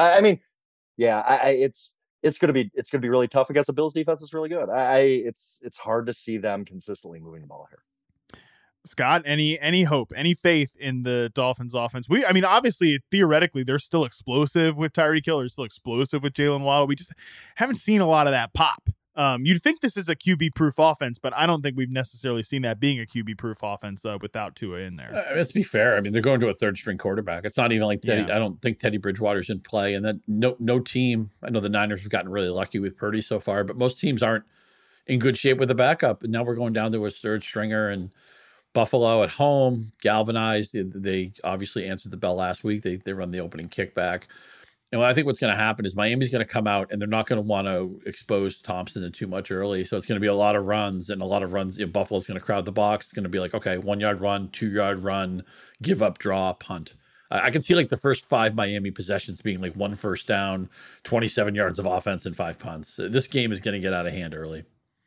It's going to be really tough against the Bills defense. Is really good. It's hard to see them consistently moving the ball here. Scott, any hope, any faith in the Dolphins offense? Obviously, theoretically, they're still explosive with Tyreek Hill. They're still explosive with Jalen Waddle. We just haven't seen a lot of that pop. You'd think this is a QB-proof offense, but I don't think we've necessarily seen that being a QB-proof offense without Tua in there. Let's be fair. They're going to a third-string quarterback. It's not even like Teddy. Yeah. I don't think Teddy Bridgewater's in play, and that no team. I know the Niners have gotten really lucky with Purdy so far, but most teams aren't in good shape with a backup. And now we're going down to a third stringer, and Buffalo at home, galvanized. They obviously answered the bell last week. They run the opening kickback. And I think what's going to happen is Miami's going to come out and they're not going to want to expose Thompson to too much early. So it's going to be a lot of runs. Buffalo's going to crowd the box. It's going to be like, okay, 1 yard run, 2 yard run, give up, draw, punt. I can see like the first 5 Miami possessions being like 1 first down, 27 yards of offense and 5 punts. This game is going to get out of hand early.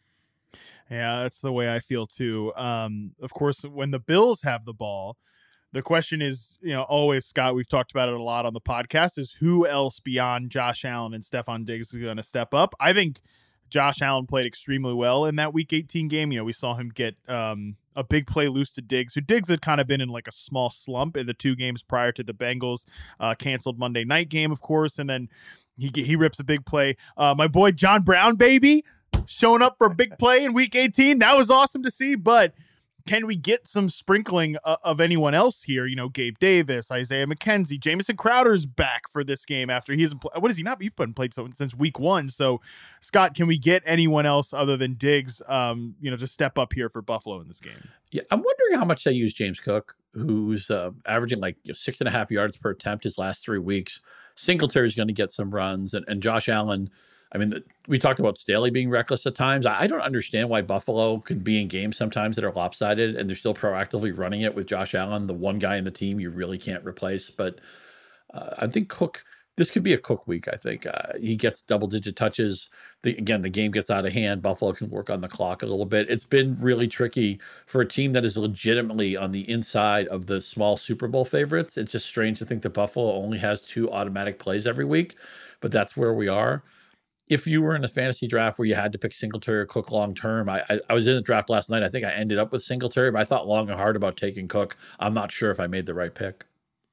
Yeah, that's the way I feel too. Of course, when the Bills have the ball, the question is, always, Scott, we've talked about it a lot on the podcast, is who else beyond Josh Allen and Stephon Diggs is going to step up? I think Josh Allen played extremely well in that Week 18 game. We saw him get a big play loose to Diggs, who Diggs had kind of been in like a small slump in the 2 games prior to the Bengals canceled Monday night game, of course, and then he rips a big play. My boy John Brown, baby, showing up for a big play in Week 18. That was awesome to see, but can we get some sprinkling of anyone else here? Gabe Davis, Isaiah McKenzie, Jamison Crowder's back for this game after he hasn't what is he not? He's been played since week 1. So, Scott, can we get anyone else other than Diggs, to step up here for Buffalo in this game? Yeah, I'm wondering how much they use James Cook, who's averaging like 6.5 yards per attempt his last 3 weeks. Singletary's going to get some runs, and Josh Allen. We talked about Staley being reckless at times. I don't understand why Buffalo can be in games sometimes that are lopsided and they're still proactively running it with Josh Allen, the one guy in the team you really can't replace. But I think Cook, this could be a Cook week, I think. He gets double-digit touches. The game gets out of hand. Buffalo can work on the clock a little bit. It's been really tricky for a team that is legitimately on the inside of the small Super Bowl favorites. It's just strange to think that Buffalo only has 2 automatic plays every week, but that's where we are. If you were in a fantasy draft where you had to pick Singletary or Cook long term, I was in the draft last night. I think I ended up with Singletary, but I thought long and hard about taking Cook. I'm not sure if I made the right pick.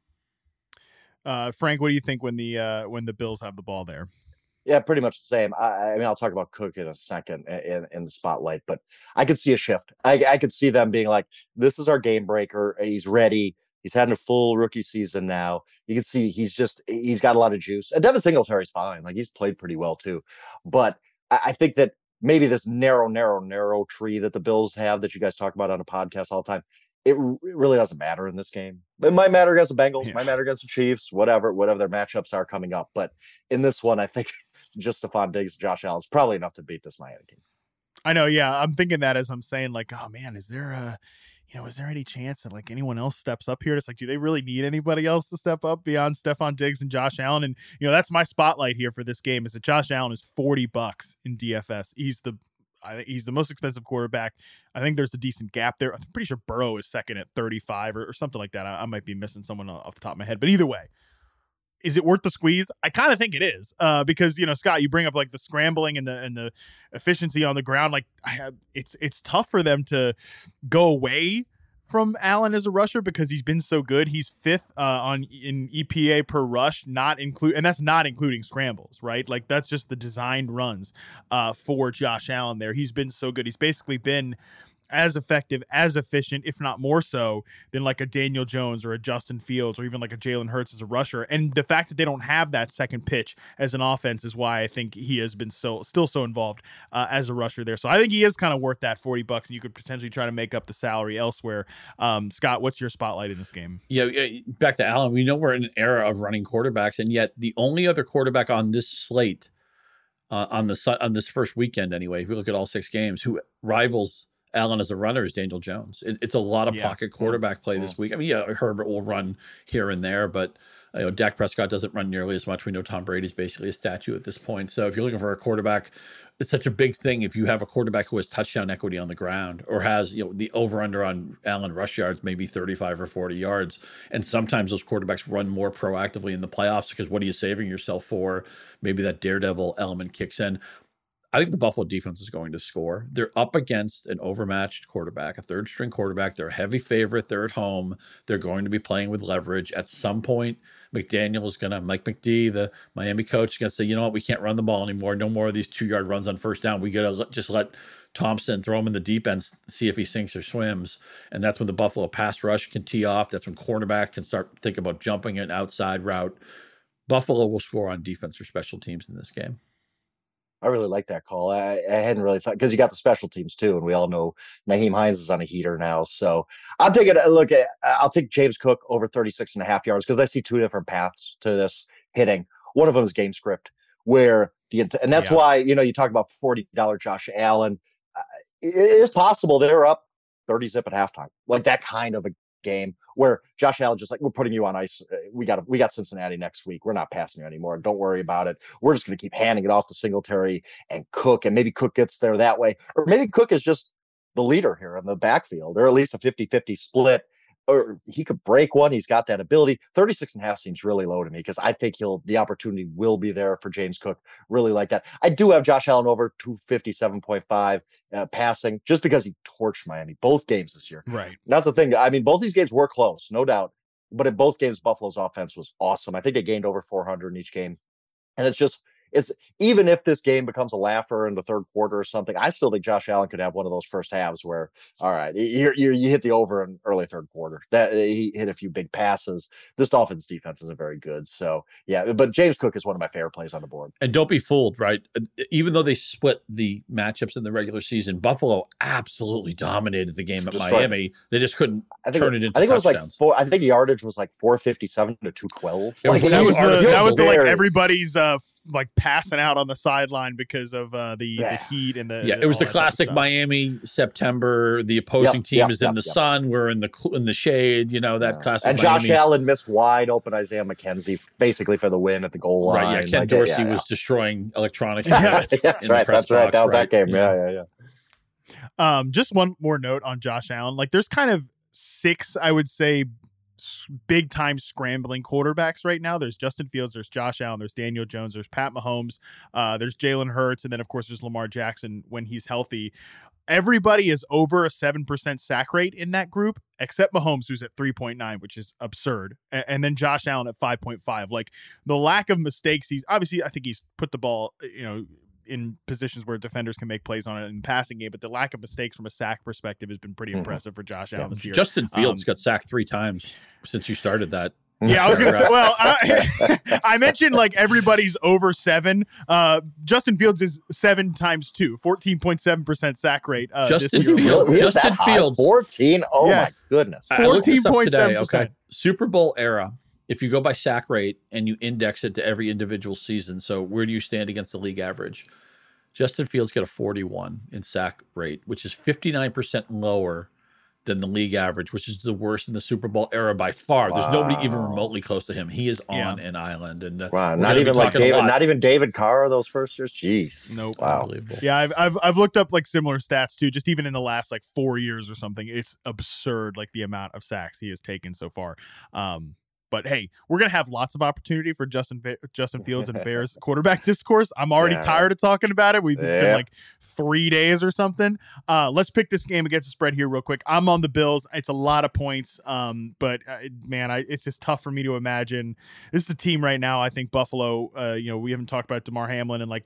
Frank, what do you think when the Bills have the ball there? Yeah, pretty much the same. I'll talk about Cook in a second in the spotlight, but I could see a shift. I could see them being like, this is our game breaker. He's ready. He's had a full rookie season now. You can see he's got a lot of juice. And Devin Singletary's fine. Like, he's played pretty well too. But I think that maybe this narrow tree that the Bills have that you guys talk about on a podcast all the time, it really doesn't matter in this game. It might matter against the Bengals, might matter against the Chiefs, whatever their matchups are coming up. But in this one, I think just Stephon Diggs, Josh Allen is probably enough to beat this Miami team. I know. Yeah. I'm thinking that as I'm saying, like, oh man, is there any chance that like anyone else steps up here? It's like, do they really need anybody else to step up beyond Stephon Diggs and Josh Allen? And, that's my spotlight here for this game is that Josh Allen is $40 in DFS. I think he's the most expensive quarterback. I think there's a decent gap there. I'm pretty sure Burrow is second at 35 or something like that. I might be missing someone off the top of my head, but either way, is it worth the squeeze? I kind of think it is because, Scott, you bring up like the scrambling and the efficiency on the ground. Like it's tough for them to go away from Allen as a rusher because he's been so good. He's 5th in EPA per rush, and that's not including scrambles, right? Like that's just the designed runs for Josh Allen there. He's been so good. He's basically been as effective, as efficient, if not more so, than like a Daniel Jones or a Justin Fields or even like a Jalen Hurts as a rusher. And the fact that they don't have that second pitch as an offense is why I think he has been still so involved as a rusher there. So I think he is kind of worth that $40, and you could potentially try to make up the salary elsewhere. Scott, what's your spotlight in this game? Yeah, back to Allen. We know we're in an era of running quarterbacks, and yet the only other quarterback on this slate on this first weekend, anyway, if you look at all 6 games, who rivals Allen as a runner is Daniel Jones. It's a lot of pocket quarterback play this week. I mean, Herbert will run here and there, but Dak Prescott doesn't run nearly as much. We know Tom Brady's basically a statue at this point. So if you're looking for a quarterback, it's such a big thing. If you have a quarterback who has touchdown equity on the ground or has the over under on Allen rush yards, maybe 35 or 40 yards, and sometimes those quarterbacks run more proactively in the playoffs because what are you saving yourself for? Maybe that daredevil element kicks in. I think the Buffalo defense is going to score. They're up against an overmatched quarterback, a third-string quarterback. They're a heavy favorite. They're at home. They're going to be playing with leverage. At some point, McDaniel is going to, Mike McD, the Miami coach, is going to say, you know what, we can't run the ball anymore. No more of these 2-yard runs on first down. We got to just let Thompson throw him in the deep end, see if he sinks or swims. And that's when the Buffalo pass rush can tee off. That's when cornerback can start thinking about jumping an outside route. Buffalo will score on defense or special teams in this game. I really like that call. I hadn't really thought, because you got the special teams too, and we all know Nyheim Hines is on a heater now. So I'm taking a look at, I'll take James Cook over 36.5 yards because I see 2 different paths to this hitting. One of them is game script, where and that's why, you talk about $40 Josh Allen. It is possible they're up 30 zip at halftime, like that kind of a game where Josh Allen just like, we're putting you on ice. We got Cincinnati next week. We're not passing you anymore. Don't worry about it. We're just going to keep handing it off to Singletary and Cook, and maybe Cook gets there that way. Or maybe Cook is just the leader here in the backfield, or at least a 50-50 split, or he could break one. He's got that ability. 36.5 seems really low to me because I think the opportunity will be there for James Cook. Really like that. I do have Josh Allen over 257.5 passing just because he torched Miami both games this year. Right. That's the thing. I mean, both these games were close, no doubt. But in both games, Buffalo's offense was awesome. I think they gained over 400 in each game. And it's even if this game becomes a laugher in the third quarter or something, I still think Josh Allen could have one of those first halves where, all right, you hit the over in early third quarter. That he hit a few big passes. This Dolphins defense isn't very good. So yeah, but James Cook is one of my favorite plays on the board. And don't be fooled, right? Even though they split the matchups in the regular season, Buffalo absolutely dominated the game at Miami. They just couldn't turn it into touchdowns. I think yardage was like 457 to 212. Like, that was like everybody's like passing out on the sideline because of the heat and it was the classic Miami September. The opposing team is in the sun. We're in the shade. That classic. And Miami. Josh Allen missed wide open Isaiah McKenzie basically for the win at the goal line. Right. Yeah. Ken Dorsey was destroying electronics. That's right. That was that game. Yeah. Just one more note on Josh Allen. Like, there's kind of 6, I would say, big time scrambling quarterbacks right now. There's Justin Fields, there's Josh Allen, there's Daniel Jones, there's Pat Mahomes, there's Jalen Hurts, and then of course there's Lamar Jackson when he's healthy. Everybody is over a 7% sack rate in that group, except Mahomes, who's at 3.9, which is absurd. And then Josh Allen at 5.5. Like, the lack of mistakes, I think he's put the ball, in positions where defenders can make plays on it in the passing game, but the lack of mistakes from a sack perspective has been pretty impressive for Josh Allen this year. Justin Fields got sacked 3 times since you started that. Yeah, I was going to say, well, I mentioned like everybody's over 7. Justin Fields is 7 times 2, 14.7% sack rate. Justin Fields. 14? Oh, yes. My goodness. 14.7%. Okay. Super Bowl era. If you go by sack rate and you index it to every individual season, so where do you stand against the league average? Justin Fields got a 41 in sack rate, which is 59% lower than the league average, which is the worst in the Super Bowl era by far. There's nobody even remotely close to him. He is on an island, and not even David Carr those first years. Jeez, nope. Wow. Unbelievable. Yeah, I've looked up like similar stats too. Just even in the last like 4 years or something, it's absurd. Like the amount of sacks he has taken so far. But hey, we're going to have lots of opportunity for Justin Fields and Bears quarterback discourse. I'm already tired of talking about it. It's been like 3 days or something. Let's pick this game against the spread here real quick. I'm on the Bills. It's a lot of points. But it's just tough for me to imagine. This is the team right now. I think Buffalo, we haven't talked about DeMar Hamlin and like just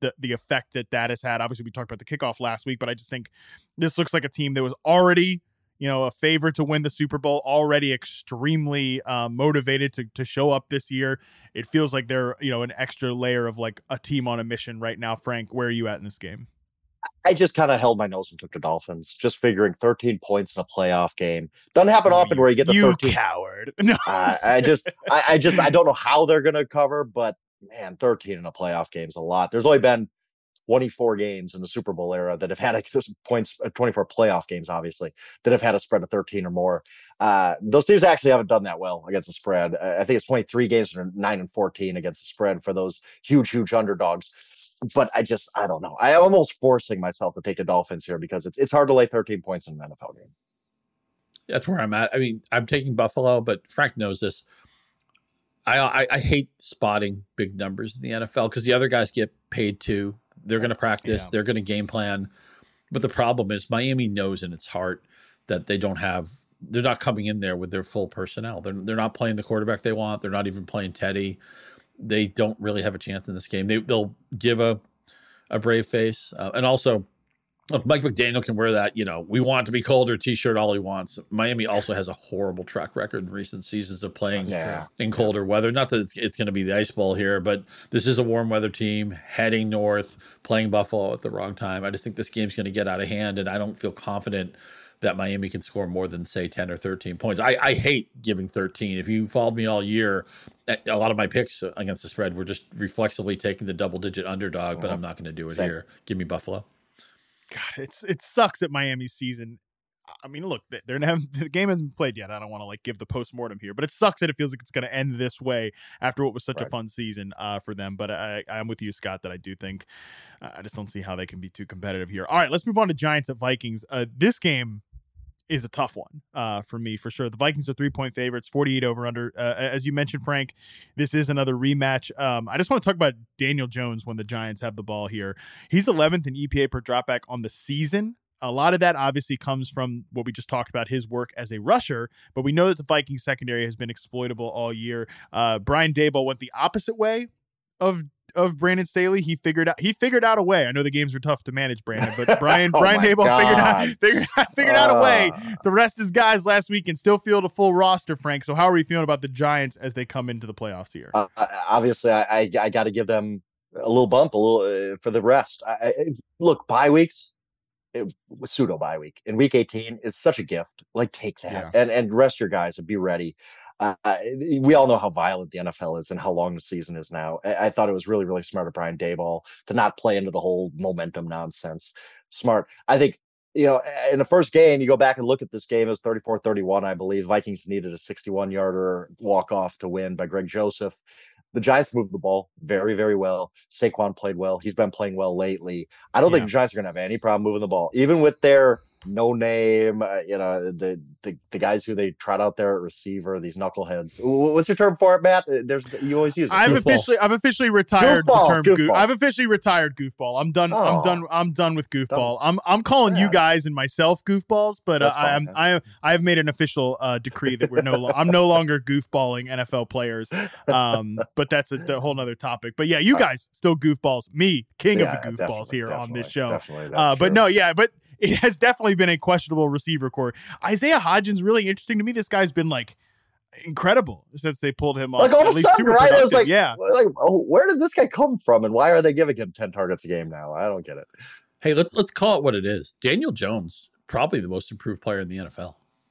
the effect that has had. Obviously, we talked about the kickoff last week, but I just think this looks like a team that was already, a favorite to win the Super Bowl, already extremely motivated to show up this year. It feels like they're, an extra layer of like a team on a mission right now. Frank, where are you at in this game? I just kind of held my nose and took the Dolphins, just figuring 13 points in a playoff game. Doesn't happen often where you get the 13. You coward. No. I don't know how they're going to cover, but man, 13 in a playoff game is a lot. There's only been 24 games in the Super Bowl era that have had points, 24 playoff games, obviously, that have had a spread of 13 or more. Those teams actually haven't done that well against the spread. I think it's 23 games and 9-14 against the spread for those huge underdogs. But I don't know. I'm almost forcing myself to take the Dolphins here because it's hard to lay 13 points in an NFL game. That's where I'm at. I mean, I'm taking Buffalo, but Frank knows this. I hate spotting big numbers in the NFL because the other guys get paid too. They're going to practice. Yeah. They're going to game plan. But the problem is Miami knows in its heart that they're not coming in there with their full personnel. They're not playing the quarterback they want. They're not even playing Teddy. They don't really have a chance in this game. They'll give a brave face. And also, Mike McDaniel can wear that, we want it to be colder t-shirt all he wants. Miami also has a horrible track record in recent seasons of playing in colder weather. Not that it's going to be the Ice Bowl here, but this is a warm weather team heading north, playing Buffalo at the wrong time. I just think this game's going to get out of hand, and I don't feel confident that Miami can score more than, say, 10 or 13 points. I hate giving 13. If you followed me all year, a lot of my picks against the spread were just reflexively taking the double-digit underdog, but I'm not going to do it here. Give me Buffalo. God, it sucks at Miami's season. I mean, look, the game hasn't been played yet. I don't want to give the postmortem here, but it sucks that it feels like it's going to end this way after what was such a fun season for them. But I'm with you, Scott, that I do think I just don't see how they can be too competitive here. All right, let's move on to Giants at Vikings. This game is a tough one for me, for sure. The Vikings are 3-point favorites, 48 over under. As you mentioned, Frank, this is another rematch. I just want to talk about Daniel Jones when the Giants have the ball here. He's 11th in EPA per dropback on the season. A lot of that obviously comes from what we just talked about, his work as a rusher, but we know that the Vikings secondary has been exploitable all year. Brian Daboll went the opposite way of Brandon Staley. He figured out a way. I know the games are tough to manage, Brandon, but Brian Daboll figured out a way to rest his guys last week and still field a full roster, Frank. So how are we feeling about the Giants as they come into the playoffs here? Obviously, I got to give them a little bump, for the rest. Look, bye weeks. Pseudo bye week in week 18 is such a gift. Take that and rest your guys and be ready. We all know how violent the NFL is and how long the season is now. I thought it was really, really smart of Brian Daboll to not play into the whole momentum nonsense. Smart. I think, in the first game, you go back and look at this game, it was 34-31, I believe. Vikings needed a 61-yarder walk-off to win by Greg Joseph. The Giants moved the ball very, very well. Saquon played well. He's been playing well lately. I don't think the Giants are going to have any problem moving the ball, even with their no name, the guys who they trot out there at receiver, these knuckleheads. What's your term for it, Matt? You always use it. I've officially retired the term goofball. I've officially retired goofball. I'm done. I'm done with goofball. I'm calling you guys and myself goofballs, but I have made an official decree that I'm no longer goofballing NFL players. But that's a whole nother topic. But yeah, you guys still goofballs. Me, king of the goofballs here on this show. But it has definitely been a questionable receiver core. Isaiah Hodgins, really interesting to me. This guy's been incredible since they pulled him off. All of a sudden, right? I was where did this guy come from, and why are they giving him 10 targets a game now? I don't get it. Hey, let's call it what it is. Daniel Jones, probably the most improved player in the NFL.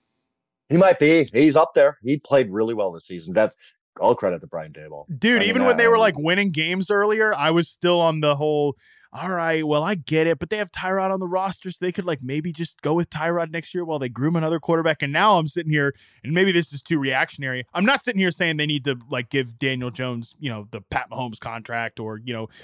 He might be. He's up there. He played really well this season. That's all credit to Brian Daboll. Dude, even when they were winning games earlier, I was still on the whole, all right, well, I get it, but they have Tyrod on the roster, so they could maybe just go with Tyrod next year while they groom another quarterback. And now I'm sitting here, and maybe this is too reactionary. I'm not sitting here saying they need to give Daniel Jones, the Pat Mahomes contract, or give him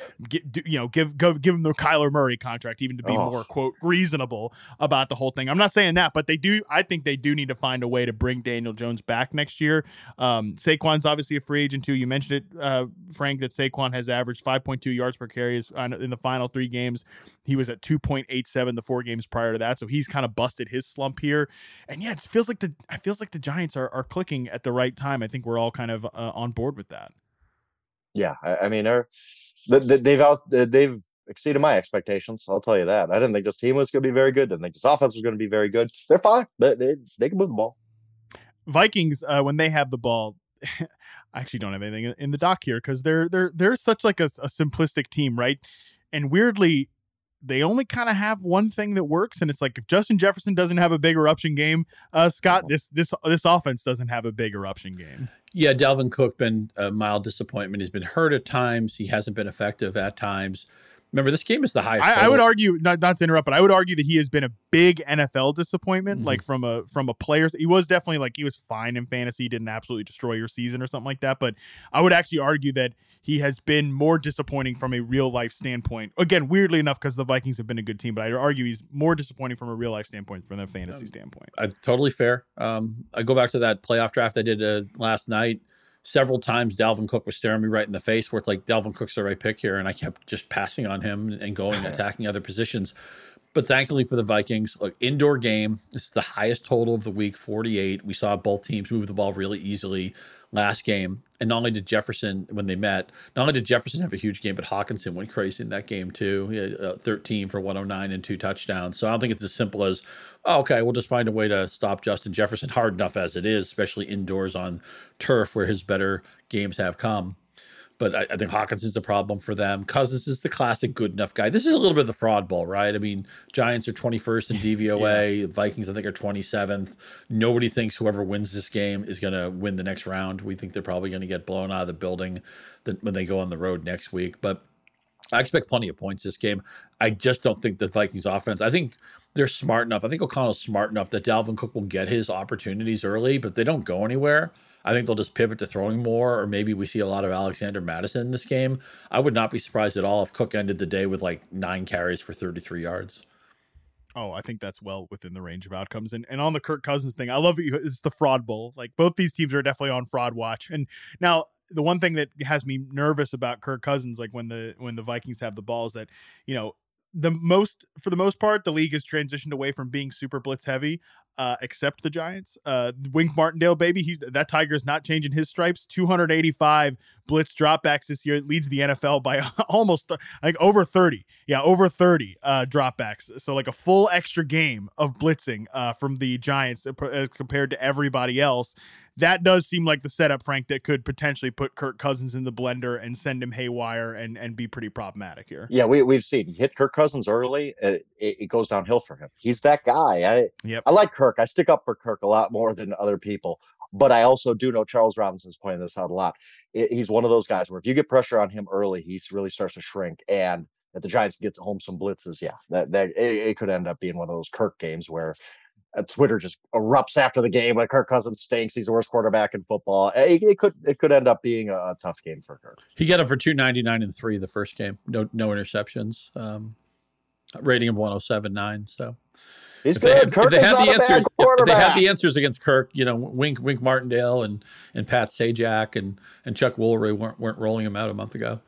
the Kyler Murray contract, even to be more quote reasonable about the whole thing. I'm not saying that, but I think they do need to find a way to bring Daniel Jones back next year. Saquon's obviously a free agent too. You mentioned it, Frank, that Saquon has averaged 5.2 yards per carry in the final 3 games. He was at 2.87 the 4 games prior to that, so he's kind of busted his slump here. And yeah, it feels like the Giants are clicking at the right time. I think we're all kind of on board with that. Yeah, I mean, they've exceeded my expectations. I'll tell you that. I didn't think this team was going to be very good. Didn't think this offense was going to be very good. They're fine. They can move the ball. Vikings, when they have the ball, I actually don't have anything in the doc here because they're such like a simplistic team, right? And weirdly, they only kind of have one thing that works, and it's like if Justin Jefferson doesn't have a big eruption game, Scott, this offense doesn't have a big eruption game. Yeah, Dalvin Cook been a mild disappointment. He's been hurt at times. He hasn't been effective at times. Remember, this game is the highest. I would argue, not to interrupt, but I would argue that he has been a big NFL disappointment. Like from a player's, he was definitely like he was fine in fantasy, didn't absolutely destroy your season or something like that. But I would actually argue that he has been more disappointing from a real life standpoint. Again, weirdly enough, because the Vikings have been a good team, but I'd argue he's more disappointing from a real life standpoint from a fantasy standpoint. Totally fair. I go back to that playoff draft I did last night. Several times Dalvin Cook was staring me right in the face where it's like Dalvin Cook's the right pick here. And I kept just passing on him and going attacking other positions. But thankfully for the Vikings, look, indoor game, this is the highest total of the week, 48. We saw both teams move the ball really easily last game. And not only did Jefferson, when they met, not only did Jefferson have a huge game, but Hawkinson went crazy in that game too. He had 13 for 109 and 2 touchdowns. So I don't think it's as simple as, oh, okay, we'll just find a way to stop Justin Jefferson, hard enough as it is, especially indoors on turf where his better games have come. But I think Hawkins is the problem for them. Cousins is the classic good enough guy. This is a little bit of the fraud bowl, right? I mean, Giants are 21st in DVOA. Vikings, I think, are 27th. Nobody thinks whoever wins this game is going to win the next round. We think they're probably going to get blown out of the building when they go on the road next week. But I expect plenty of points this game. I just don't think the Vikings offense, I think they're smart enough. I think O'Connell's smart enough that Dalvin Cook will get his opportunities early, but they don't go anywhere. I think they'll just pivot to throwing more, or maybe we see a lot of Alexander Mattison in this game. I would not be surprised at all if Cook ended the day with like 9 carries for 33 yards. Oh, I think that's well within the range of outcomes. And on the Kirk Cousins thing, I love it. It's the fraud bowl. Like both these teams are definitely on fraud watch. And now the one thing that has me nervous about Kirk Cousins, like when the Vikings have the ball, is that, you know, for the most part, the league has transitioned away from being super blitz heavy, except the Giants. Wink Martindale, baby, that Tiger is not changing his stripes. 285 blitz dropbacks this year. It leads the NFL by almost like over 30. Yeah, over 30 dropbacks. So like a full extra game of blitzing from the Giants as compared to everybody else. That does seem like the setup, Frank, that could potentially put Kirk Cousins in the blender and send him haywire and be pretty problematic here. Yeah, we've seen. He hit Kirk Cousins early. It goes downhill for him. He's that guy. I like Kirk. I stick up for Kirk a lot more than other people. But I also do know Charles Robinson's pointing this out a lot. He's one of those guys where if you get pressure on him early, he really starts to shrink. And if the Giants get home some blitzes, it could end up being one of those Kirk games where Twitter just erupts after the game like Kirk Cousins stinks. He's the worst quarterback in football. It could end up being a tough game for Kirk. He got him for 299 and 3 the first game. No interceptions. Rating of 107.9. So he's good. If they had the answers against Kirk, you know, Wink Martindale and Pat Sajak and Chuck Woolery weren't rolling him out a month ago.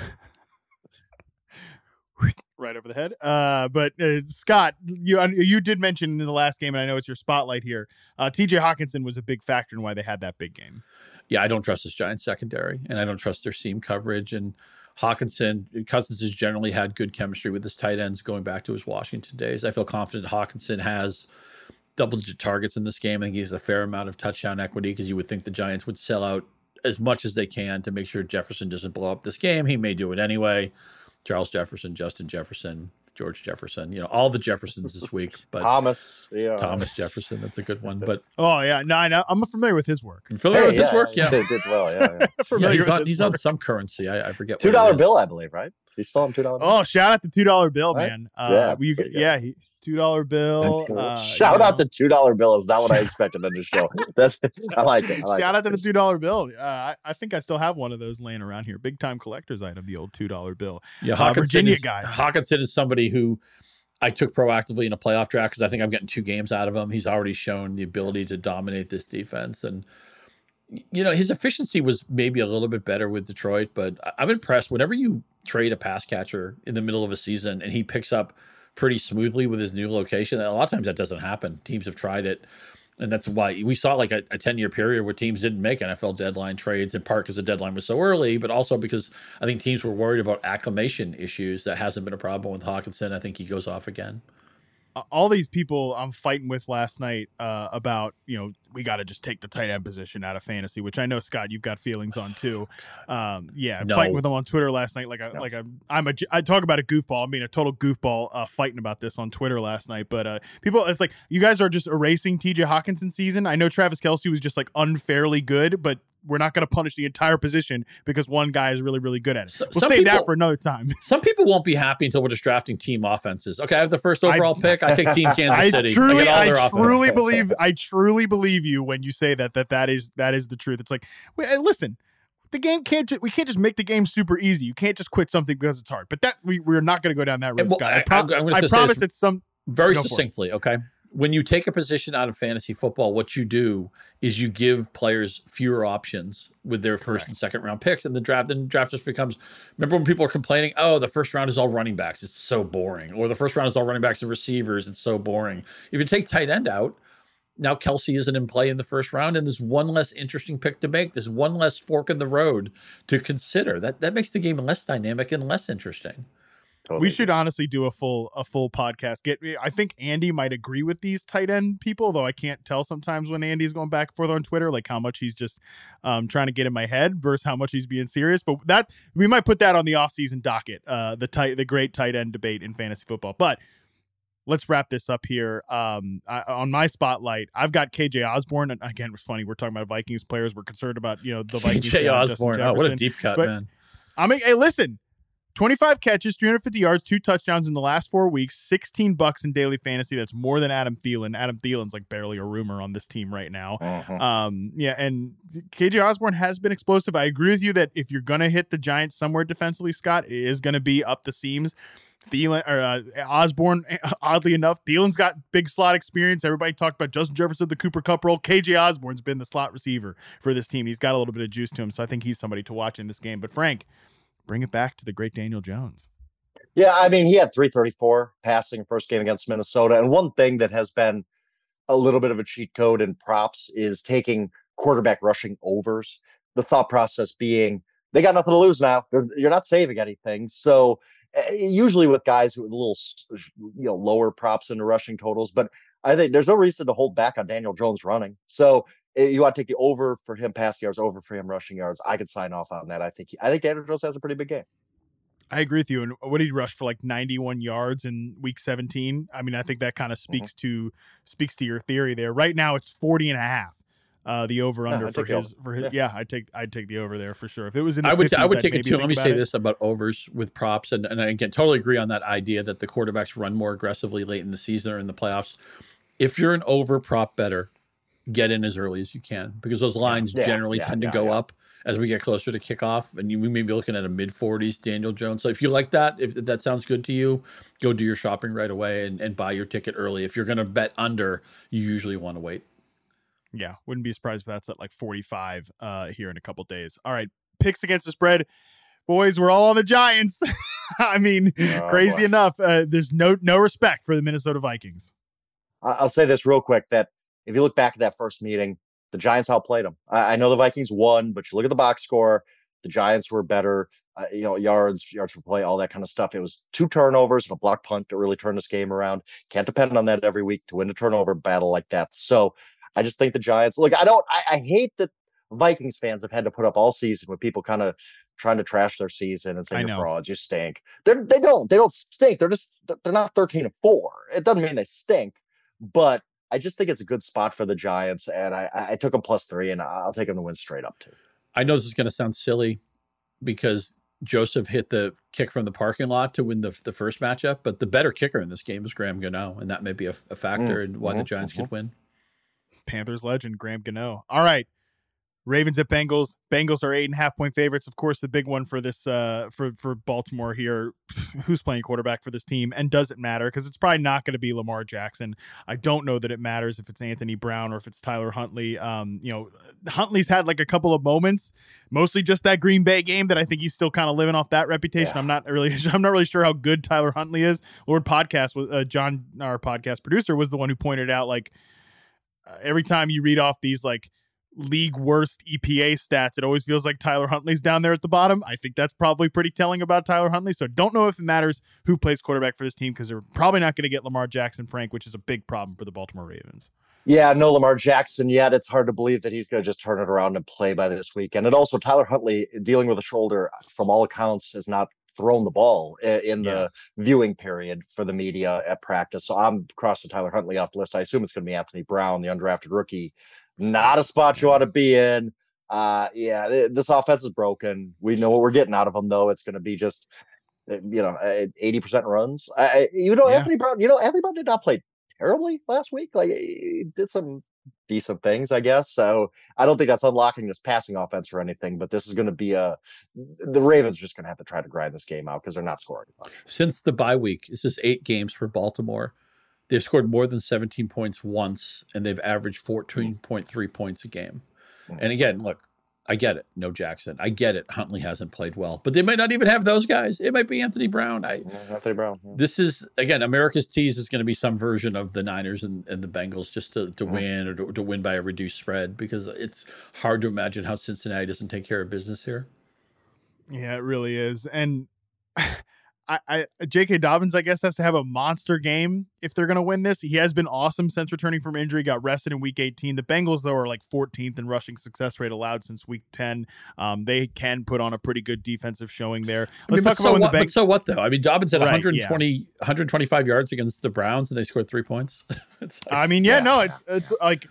Right over the head. But Scott, you did mention in the last game, and I know it's your spotlight here, TJ Hawkinson was a big factor in why they had that big game. Yeah, I don't trust this Giants secondary, and I don't trust their seam coverage. And Cousins has generally had good chemistry with his tight ends going back to his Washington days. I feel confident Hawkinson has double-digit targets in this game. I think he has a fair amount of touchdown equity because you would think the Giants would sell out as much as they can to make sure Jefferson doesn't blow up this game. He may do it anyway. Charles Jefferson, Justin Jefferson, George Jefferson, you know, all the Jeffersons this week. But Thomas Jefferson, that's a good one. But I'm familiar with his work. Familiar with his work? Yeah. They did well, yeah. He's on some currency. I forget. $2 bill, I believe, right? He's still on $2 bill. Oh, shout out to $2 bill, right? man. $2 bill. Shout out to $2 bill is not what I expected in the show. I like it. Shout out to the $2 bill. I think I still have one of those laying around here. Big time collector's item, the old $2 bill. Yeah, Virginia guy. Hawkinson is somebody who I took proactively in a playoff draft because I think I'm getting 2 games out of him. He's already shown the ability to dominate this defense. And, you know, his efficiency was maybe a little bit better with Detroit, but I'm impressed. Whenever you trade a pass catcher in the middle of a season and he picks up pretty smoothly with his new location, a lot of times that doesn't happen. Teams have tried it. And that's why we saw like a 10-year period where teams didn't make NFL deadline trades, in part because the deadline was so early, but also because I think teams were worried about acclimation issues. That hasn't been a problem with Hawkinson. I think he goes off again. All these people I'm fighting with last night about, we got to just take the tight end position out of fantasy, which I know, Scott, you've got feelings on too. Fighting with them on Twitter last night. I talk about a goofball. I'm being a total goofball fighting about this on Twitter last night. But people, it's like, you guys are just erasing TJ Hawkinson season. I know Travis Kelce was just like unfairly good, but we're not going to punish the entire position because one guy is really, really good at it. We'll save that for another time. Some people won't be happy until we're just drafting team offenses. Okay, I have the first overall pick. I take Team Kansas City. I truly believe you when you say that is the truth. It's like, listen, the game we can't just make the game super easy. You can't just quit something because it's hard. But that we're not going to go down that road, Scott. I promise it's some very succinctly. Okay. When you take a position out of fantasy football, what you do is you give players fewer options with their first and second round picks. And the draft just becomes, remember when people are complaining, oh, the first round is all running backs, it's so boring. Or the first round is all running backs and receivers, it's so boring. If you take tight end out, now Kelce isn't in play in the first round, and there's one less interesting pick to make. There's one less fork in the road to consider. That makes the game less dynamic and less interesting. Totally. We should honestly do a full podcast. I think Andy might agree with these tight end people, though I can't tell sometimes when Andy's going back and forth on Twitter, like how much he's just trying to get in my head versus how much he's being serious. But that we might put that on the offseason docket, the great tight end debate in fantasy football. But let's wrap this up here. On my spotlight, I've got KJ Osborne. And again, it's funny, we're talking about Vikings players. We're concerned about the Vikings. KJ Osborne. Oh, what a deep cut, man. Hey, listen. 25 catches, 350 yards, 2 touchdowns in the last 4 weeks, $16 in daily fantasy. That's more than Adam Thielen. Adam Thielen's like barely a rumor on this team right now. And KJ Osborne has been explosive. I agree with you that if you're going to hit the Giants somewhere defensively, Scott, it is going to be up the seams. Osborne, oddly enough, Thielen's got big slot experience. Everybody talked about Justin Jefferson, the Cooper Kupp role. KJ Osborne's been the slot receiver for this team. He's got a little bit of juice to him, so I think he's somebody to watch in this game. But Frank, bring it back to the great Daniel Jones. Yeah, I mean, he had 334 passing first game against Minnesota. And one thing that has been a little bit of a cheat code in props is taking quarterback rushing overs. The thought process being they got nothing to lose now. You're not saving anything. So usually with guys with a little lower props into rushing totals, but I think there's no reason to hold back on Daniel Jones running. So you want to take the over for him passing yards, over for him rushing yards. I could sign off on that. I think Daniel Jones has a pretty big game. I agree with you. And what did he rush for, like 91 yards in week 17? I mean, I think that kind of speaks to your theory there. Right now it's 40.5. The over under for his. Yeah, I'd take the over there for sure. If it was in the 50s, I would take it too. Let me say this about overs with props, and I again totally agree on that idea that the quarterbacks run more aggressively late in the season or in the playoffs. If you're an over prop bettor, get in as early as you can, because those lines generally tend to go up as we get closer to kickoff, and we may be looking at a mid-40s Daniel Jones. So if you like that, if that sounds good to you, go do your shopping right away and buy your ticket early. If you're going to bet under, you usually want to wait. Yeah, wouldn't be surprised if that's at like 45 here in a couple days. All right, picks against the spread. Boys, we're all on the Giants. I mean, crazy enough, there's no respect for the Minnesota Vikings. I'll say this real quick, that if you look back at that first meeting, the Giants outplayed them. I know the Vikings won, but you look at the box score, the Giants were better, yards per play, all that kind of stuff. It was 2 turnovers and a block punt to really turn this game around. Can't depend on that every week to win a turnover battle like that. So I just think the Giants, look, I hate that Vikings fans have had to put up all season with people kind of trying to trash their season and say you're frauds, you stink. They don't stink. They're not 13-4. It doesn't mean they stink, but I just think it's a good spot for the Giants, and I took them +3, and I'll take them to win straight up too. I know this is going to sound silly because Joseph hit the kick from the parking lot to win the first matchup, but the better kicker in this game is Graham Gano, and that may be a factor in why the Giants could win. Panthers legend Graham Gano. All right. Ravens at Bengals. Bengals are 8.5-point favorites. Of course, the big one for this for Baltimore here. Who's playing quarterback for this team, and does it matter? Because it's probably not going to be Lamar Jackson. I don't know that it matters if it's Anthony Brown or if it's Tyler Huntley. Huntley's had like a couple of moments, mostly just that Green Bay game that I think he's still kind of living off that reputation. Yeah. I'm not really sure how good Tyler Huntley is. John, our podcast producer, was the one who pointed out like, every time you read off these like league worst EPA stats, it always feels like Tyler Huntley's down there at the bottom. I think that's probably pretty telling about Tyler Huntley. So don't know if it matters who plays quarterback for this team because they're probably not going to get Lamar Jackson, Frank, which is a big problem for the Baltimore Ravens. Yeah, no Lamar Jackson yet. It's hard to believe that he's going to just turn it around and play by this weekend. And also Tyler Huntley, dealing with a shoulder, from all accounts, has not thrown the ball in the viewing period for the media at practice. So I'm crossing Tyler Huntley off the list. I assume it's going to be Anthony Brown, the undrafted rookie. Not a spot you want to be in. This offense is broken. We know what we're getting out of them, though. It's going to be just, 80% runs. Anthony Brown did not play terribly last week. Like, he did some decent things, I guess. So I don't think that's unlocking this passing offense or anything, but this is going to be the Ravens are just going to have to try to grind this game out because they're not scoring much. Since the bye week, it's just 8 games for Baltimore. They've scored more than 17 points once, and they've averaged 14.3 points a game. And again, look, I get it. No Jackson. I get it. Huntley hasn't played well, but they might not even have those guys. It might be Anthony Brown. Anthony Brown. Yeah. This is, again, America's tease is going to be some version of the Niners and the Bengals just to win or to win by a reduced spread, because it's hard to imagine how Cincinnati doesn't take care of business here. Yeah, it really is. And J.K. Dobbins, I guess, has to have a monster game if they're going to win this. He has been awesome since returning from injury, got rested in week 18. The Bengals, though, are like 14th in rushing success rate allowed since week 10. They can put on a pretty good defensive showing there. Let's talk about when the Bengals. But so what, though? I mean, Dobbins had 125 yards against the Browns, and they scored 3 points. It's like,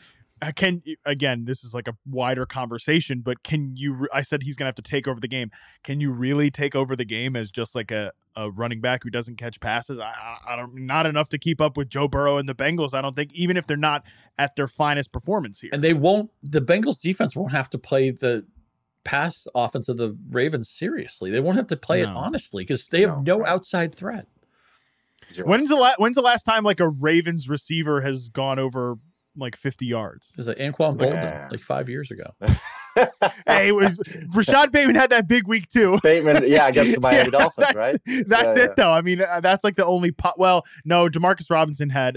again, this is like a wider conversation, but I said he's going to have to take over the game. Can you really take over the game as just like a running back who doesn't catch passes? I don't, not enough to keep up with Joe Burrow and the Bengals, I don't think, even if they're not at their finest performance here. And the Bengals defense won't have to play the pass offense of the Ravens seriously. They won't have to play it honestly because they have no outside threat. When's the last time like a Ravens receiver has gone over like 50 yards? It was like Anquan Boldin like 5 years ago. Hey, it was Rashad Bateman had that big week too. Bateman, against the Miami Dolphins, right? That's it though. I mean, that's like the only well, no, Jamarcus Robinson had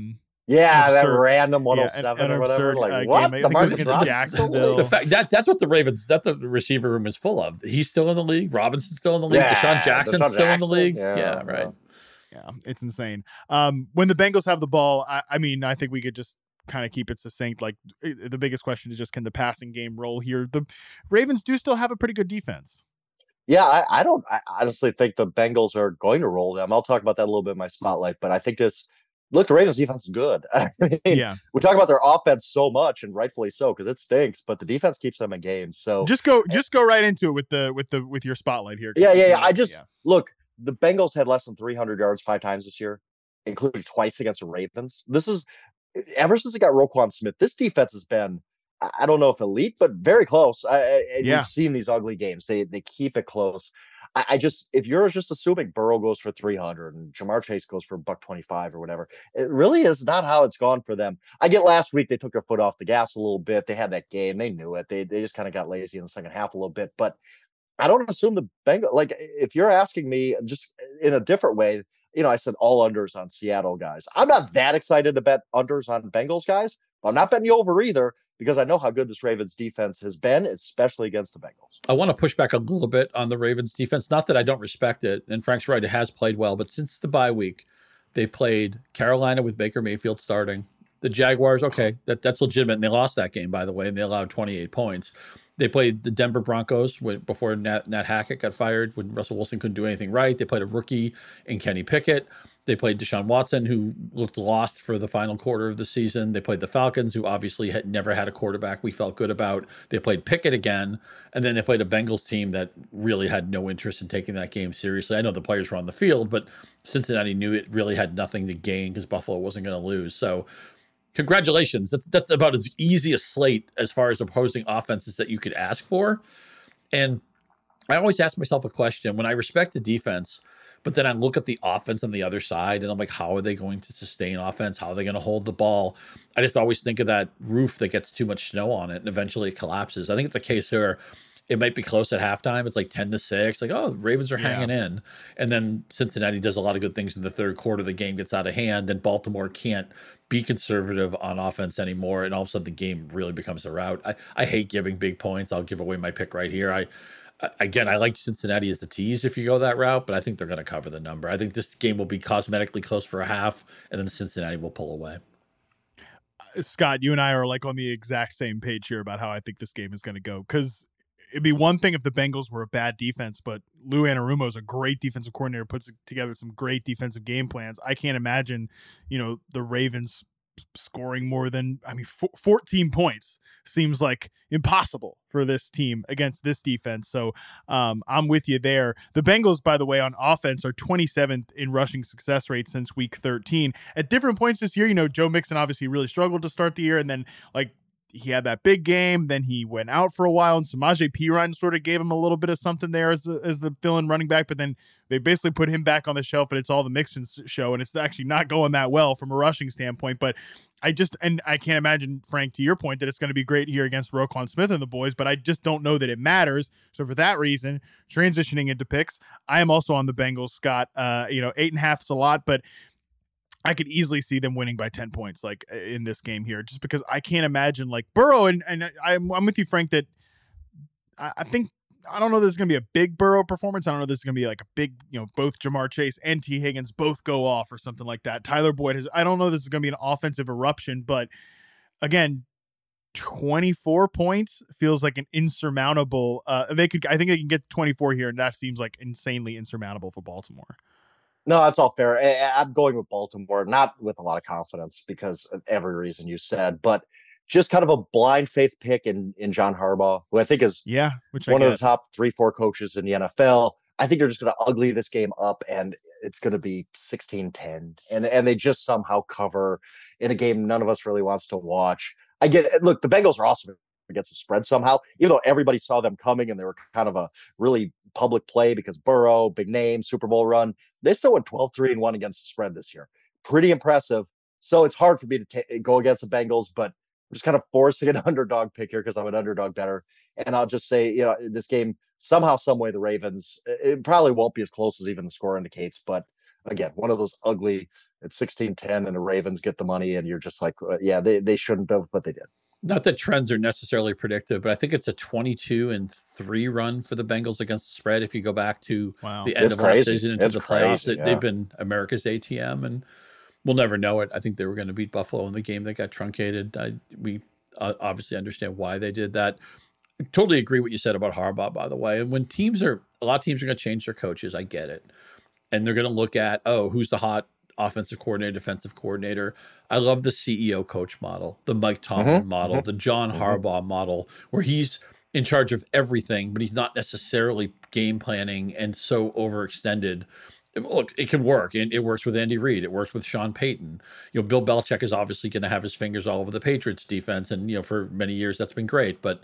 that random 107 or whatever. Like what? Demarcus Jacksonville. The fact that's what the receiver room is full of. He's still in the league. Robinson's still in the league. Deshaun Jackson's still in the league. Yeah, right. Yeah, it's insane. When the Bengals have the ball, I mean, I think we could just kind of keep it succinct. Like, the biggest question is just, can the passing game roll here? The Ravens do still have a pretty good defense. Yeah, I honestly think the Bengals are going to roll them. I'll talk about that a little bit in my spotlight, but I think the Ravens defense is good. I mean, we talk about their offense so much, and rightfully so, because it stinks, but the defense keeps them in games. So just go right into it with your spotlight here. Look, the Bengals had less than 300 yards 5 times this year, including twice against the Ravens. This is ever since they got Roquan Smith, this defense has been, I don't know if elite, but very close. You've seen these ugly games. They keep it close. If you're just assuming Burrow goes for 300 and Jamar Chase goes for $125 or whatever, it really is not how it's gone for them. I get last week they took their foot off the gas a little bit. They had that game. They knew it. They just kind of got lazy in the second half a little bit. But I don't assume the Bengals, like, if you're asking me just in a different way, I said all unders on Seattle guys. I'm not that excited to bet unders on Bengals guys, but I'm not betting you over either, because I know how good this Ravens defense has been, especially against the Bengals. I want to push back a little bit on the Ravens defense. Not that I don't respect it, and Frank's right, it has played well, but since the bye week, they played Carolina with Baker Mayfield starting. The Jaguars, okay, that's legitimate, and they lost that game, by the way, and they allowed 28 points. They played the Denver Broncos before Nat Hackett got fired, when Russell Wilson couldn't do anything right. They played a rookie in Kenny Pickett. They played Deshaun Watson, who looked lost for the final quarter of the season. They played the Falcons, who obviously had never had a quarterback we felt good about. They played Pickett again. And then they played a Bengals team that really had no interest in taking that game seriously. I know the players were on the field, but Cincinnati knew it really had nothing to gain because Buffalo wasn't going to lose. So congratulations. That's about as easy a slate as far as opposing offenses that you could ask for. And I always ask myself a question when I respect the defense, but then I look at the offense on the other side and I'm like, how are they going to sustain offense? How are they going to hold the ball? I just always think of that roof that gets too much snow on it and eventually it collapses. I think it's a case where it might be close at halftime. It's like 10-6. Like, oh, the Ravens are hanging in. And then Cincinnati does a lot of good things in the third quarter. The game gets out of hand. Then Baltimore can't be conservative on offense anymore. And all of a sudden the game really becomes a rout. I hate giving big points. I'll give away my pick right here. I like Cincinnati as the tease if you go that route, but I think they're going to cover the number. I think this game will be cosmetically close for a half, and then Cincinnati will pull away. Scott, you and I are like on the exact same page here about how I think this game is going to go, because it'd be one thing if the Bengals were a bad defense, but Lou Anarumo is a great defensive coordinator, puts together some great defensive game plans. I can't imagine, the Ravens scoring more than 14 points seems like impossible for this team against this defense. So I'm with you there. The Bengals, by the way, on offense are 27th in rushing success rate since week 13. At different points this year, Joe Mixon obviously really struggled to start the year, and then he had that big game, then he went out for a while, and Samaje Perine sort of gave him a little bit of something there as the fill-in running back, but then they basically put him back on the shelf, and it's all the Mixon show, and it's actually not going that well from a rushing standpoint. But I can't imagine, Frank, to your point, that it's going to be great here against Roquan Smith and the boys, but I just don't know that it matters. So for that reason, transitioning into picks, I am also on the Bengals, Scott. 8.5 is a lot, but I could easily see them winning by 10 points, like in this game here, just because I can't imagine Burrow. And I'm with you, Frank, that I don't know there's going to be a big Burrow performance. I don't know there's going to be like a big, both Jamar Chase and T Higgins both go off or something like that. Tyler Boyd I don't know this is going to be an offensive eruption, but again, 24 points feels like an insurmountable. I think they can get 24 here, and that seems like insanely insurmountable for Baltimore. No, that's all fair. I'm going with Baltimore, not with a lot of confidence because of every reason you said, but just kind of a blind faith pick in John Harbaugh, who I think is one of the top 3-4 coaches in the NFL. I think they're just going to ugly this game up, and it's going to be 16-10. And they just somehow cover in a game none of us really wants to watch. I get it. Look, the Bengals are also against the spread somehow, even though everybody saw them coming and they were kind of a really public play because Burrow, big name, Super Bowl run. They still went 12-3-1 against the spread this year. Pretty impressive. So it's hard for me to go against the Bengals, but I'm just kind of forcing an underdog pick here because I'm an underdog better. And I'll just say, this game, somehow, some way, the Ravens, it probably won't be as close as even the score indicates. But again, one of those ugly, it's 16-10 and the Ravens get the money and you're just like, they shouldn't have, but they did. Not that trends are necessarily predictive, but I think it's a 22-3 run for the Bengals against the spread. If you go back to the end of last season into the playoffs, they've been America's ATM, and we'll never know it. I think they were going to beat Buffalo in the game that got truncated. We obviously understand why they did that. I totally agree what you said about Harbaugh, by the way. And when a lot of teams are going to change their coaches, I get it. And they're going to look at, who's the hot offensive coordinator, defensive coordinator. I love the CEO coach model, the Mike Tomlin model, the John Harbaugh model, where he's in charge of everything, but he's not necessarily game planning and so overextended. Look, it can work, and it works with Andy Reid. It works with Sean Payton. Bill Belichick is obviously going to have his fingers all over the Patriots defense, and for many years that's been great. But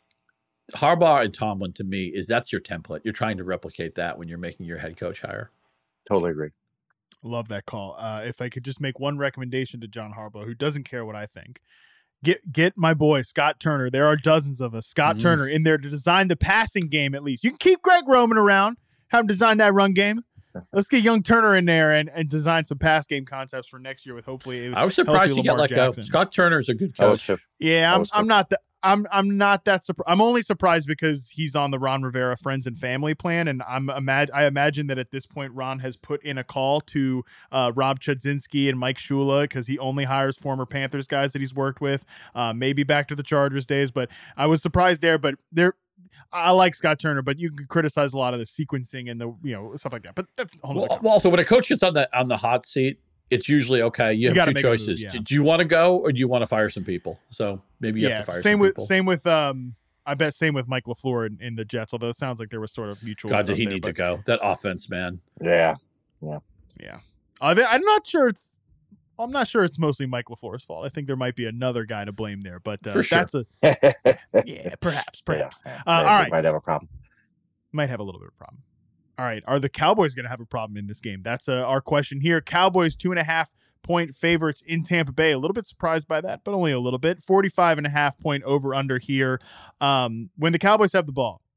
Harbaugh and Tomlin, to me, that's your template. You're trying to replicate that when you're making your head coach hire. Totally agree. Love that call. If I could just make one recommendation to John Harbaugh, who doesn't care what I think, get my boy Scott Turner. There are dozens of us. Scott Turner in there to design the passing game. At least you can keep Greg Roman around, have him design that run game. Let's get young Turner in there and design some pass game concepts for next year with hopefully. I was surprised he got let go. Scott Turner is a good coach. Yeah, I'm not that surprised. I'm only surprised because he's on the Ron Rivera friends and family plan, and I imagine that at this point Ron has put in a call to Rob Chudzinski and Mike Shula because he only hires former Panthers guys that he's worked with, maybe back to the Chargers days. But I was surprised there. But I like Scott Turner, but you can criticize a lot of the sequencing and the stuff like that. But that's also when a coach gets on the hot seat, it's usually okay. You have two choices. Do you want to go or do you want to fire some people? So maybe you have to fire some people. Same with I bet same with Mike LaFleur in the Jets, although it sounds like there was sort of mutual. God, did he need to go? That offense, man. Yeah. I'm not sure it's mostly Mike LaFleur's fault. I think there might be another guy to blame there, but that's perhaps. All right. Might have a problem. Might have a little bit of a problem. All right. Are the Cowboys going to have a problem in this game? That's our question here. Cowboys 2.5-point favorites in Tampa Bay. A little bit surprised by that, but only a little bit. 45.5-point over under here. When the Cowboys have the ball,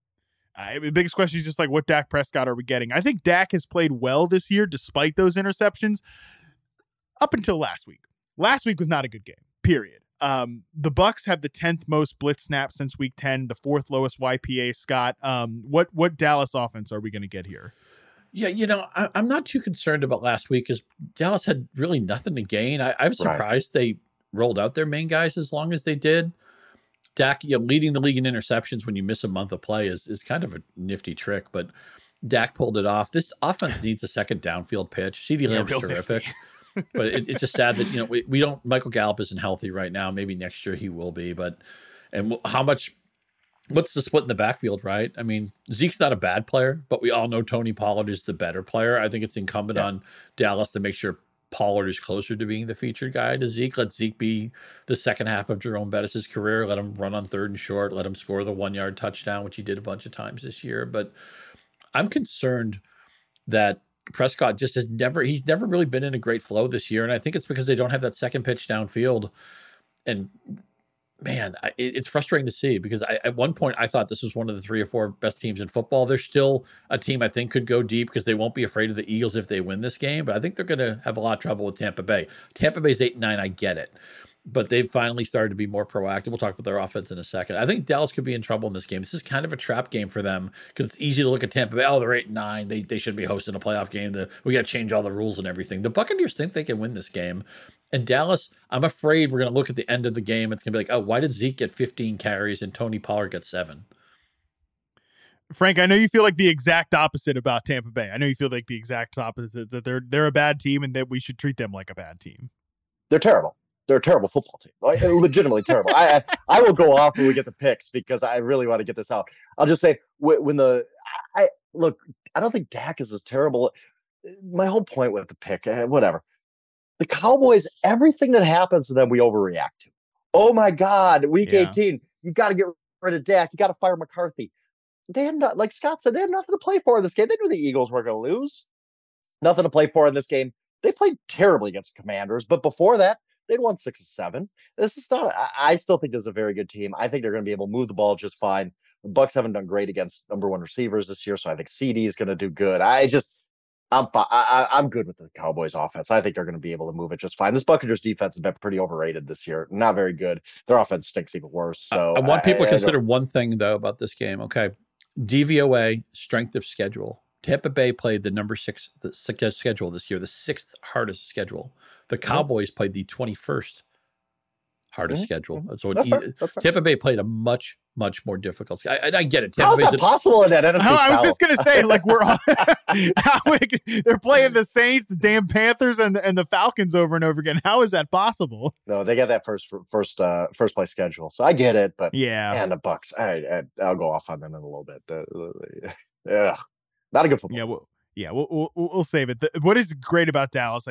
The biggest question is just like, what Dak Prescott are we getting? I think Dak has played well this year despite those interceptions up until last week. Last week was not a good game, period. The Bucs have the 10th most blitz snaps since week 10, the 4th lowest YPA. Scott, what Dallas offense are we going to get here? Yeah, I'm not too concerned about last week because Dallas had really nothing to gain. I'm surprised they rolled out their main guys as long as they did. Dak, leading the league in interceptions when you miss a month of play is kind of a nifty trick, but Dak pulled it off. This offense needs a second downfield pitch. CeeDee Lamb's terrific, but it's just sad that we don't. Michael Gallup isn't healthy right now. Maybe next year he will be, what's the split in the backfield, right? I mean, Zeke's not a bad player, but we all know Tony Pollard is the better player. I think it's incumbent on Dallas to make sure Pollard is closer to being the featured guy to Zeke. Let Zeke be the second half of Jerome Bettis' career. Let him run on 3rd and short. Let him score the 1-yard touchdown, which he did a bunch of times this year. But I'm concerned that Prescott he's never really been in a great flow this year. And I think it's because they don't have that second pitch downfield. And man, it's frustrating to see because at one point I thought this was one of the 3 or 4 best teams in football. They're still a team I think could go deep because they won't be afraid of the Eagles if they win this game. But I think they're going to have a lot of trouble with Tampa Bay. Tampa Bay's 8-9. I get it. But they've finally started to be more proactive. We'll talk about their offense in a second. I think Dallas could be in trouble in this game. This is kind of a trap game for them because it's easy to look at Tampa Bay. Oh, they're 8-9. They should be hosting a playoff game. We got to change all the rules and everything. The Buccaneers think they can win this game. And Dallas, I'm afraid we're going to look at the end of the game. It's going to be like, oh, why did Zeke get 15 carries and Tony Pollard get 7? Frank, I know you feel like the exact opposite about Tampa Bay. I know you feel like the exact opposite, that they're a bad team and that we should treat them like a bad team. They're terrible. They're a terrible football team. Like, legitimately terrible. I will go off when we get the picks because I really want to get this out. I'll just say I don't think Dak is as terrible. My whole point with the pick, whatever. The Cowboys, everything that happens to them, we overreact to. Oh my God, week 18, you got to get rid of Dak. You got to fire McCarthy. They had not, like Scott said, they had nothing to play for in this game. They knew the Eagles were going to lose. Nothing to play for in this game. They played terribly against the Commanders, but before that, they'd won 6-7. This is not. I still think this is a very good team. I think they're going to be able to move the ball just fine. The Bucs haven't done great against number 1 receivers this year, so I think CD is going to do good. I'm fine. I'm good with the Cowboys offense. I think they're going to be able to move it just fine. This Buccaneers defense has been pretty overrated this year. Not very good. Their offense stinks even worse. So I want people to consider one thing though about this game. Okay, DVOA strength of schedule. Tampa Bay played the number 6 schedule this year, the 6th hardest schedule. The Cowboys played the 21st hardest schedule. So that's fair. Tampa Bay played a much more difficult. I get it. How is that possible in that NFC South? I was just gonna say, like, we're all they're playing the Saints, the damn Panthers, and the Falcons over and over again. How is that possible? No, they got that first place schedule, so I get it. But and the Bucs, I'll go off on them in a little bit. Yeah, not a good football. We'll save it. What is great about Dallas,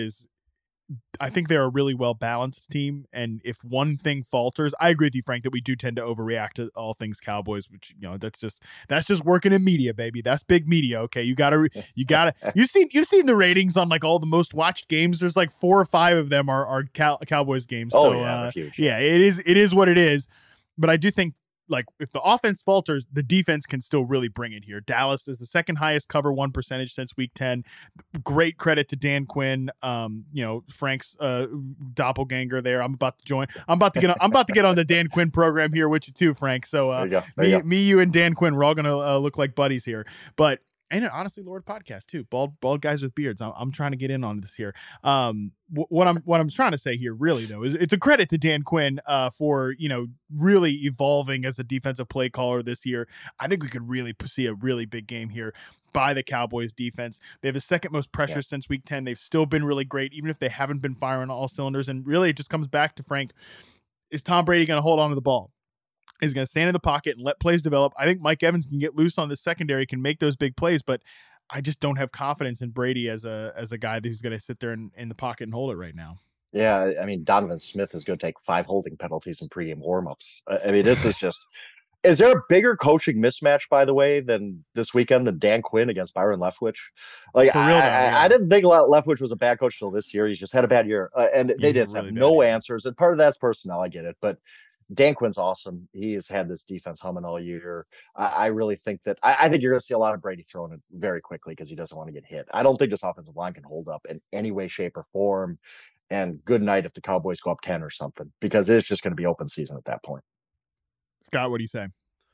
I think they're a really well-balanced team, and if one thing falters, I agree with you, Frank, that we do tend to overreact to all things Cowboys, which, that's just working in media, baby. That's big media. Okay. You've seen the ratings on like all the most watched games. There's like 4 or 5 of them are Cowboys games. So huge. It is what it is. But I do think, like, if the offense falters, the defense can still really bring it here. Dallas is the second highest cover 1 percentage since week 10. Great credit to Dan Quinn. Frank's doppelganger there. I'm about to get on the Dan Quinn program here with you too, Frank. So you and Dan Quinn, we're all gonna look like buddies here. But and honestly, Lord podcast too. Bald guys with beards. I'm trying to get in on this here. What I'm trying to say here, really though, is it's a credit to Dan Quinn for really evolving as a defensive play caller this year. I think we could really see a really big game here by the Cowboys defense. They have the second most pressure since week 10. They've still been really great, even if they haven't been firing all cylinders. And really, it just comes back to, Frank, is Tom Brady going to hold on to the ball? He's going to stand in the pocket and let plays develop. I think Mike Evans can get loose on the secondary, can make those big plays, but I just don't have confidence in Brady as a guy who's going to sit there in the pocket and hold it right now. Yeah, I mean, Donovan Smith is going to take 5 holding penalties in pregame warmups. I mean, this is just Is there a bigger coaching mismatch, by the way, than this weekend than Dan Quinn against Byron Leftwich? Like, I didn't think Leftwich was a bad coach till this year. He's just had a bad year, and they just really have no answers. And part of that's personnel. I get it, but Dan Quinn's awesome. He has had this defense humming all year. I really think that I think you're going to see a lot of Brady throwing it very quickly because he doesn't want to get hit. I don't think this offensive line can hold up in any way, shape, or form. And good night if the Cowboys go up 10 or something, because it's just going to be open season at that point. Scott, what do you say?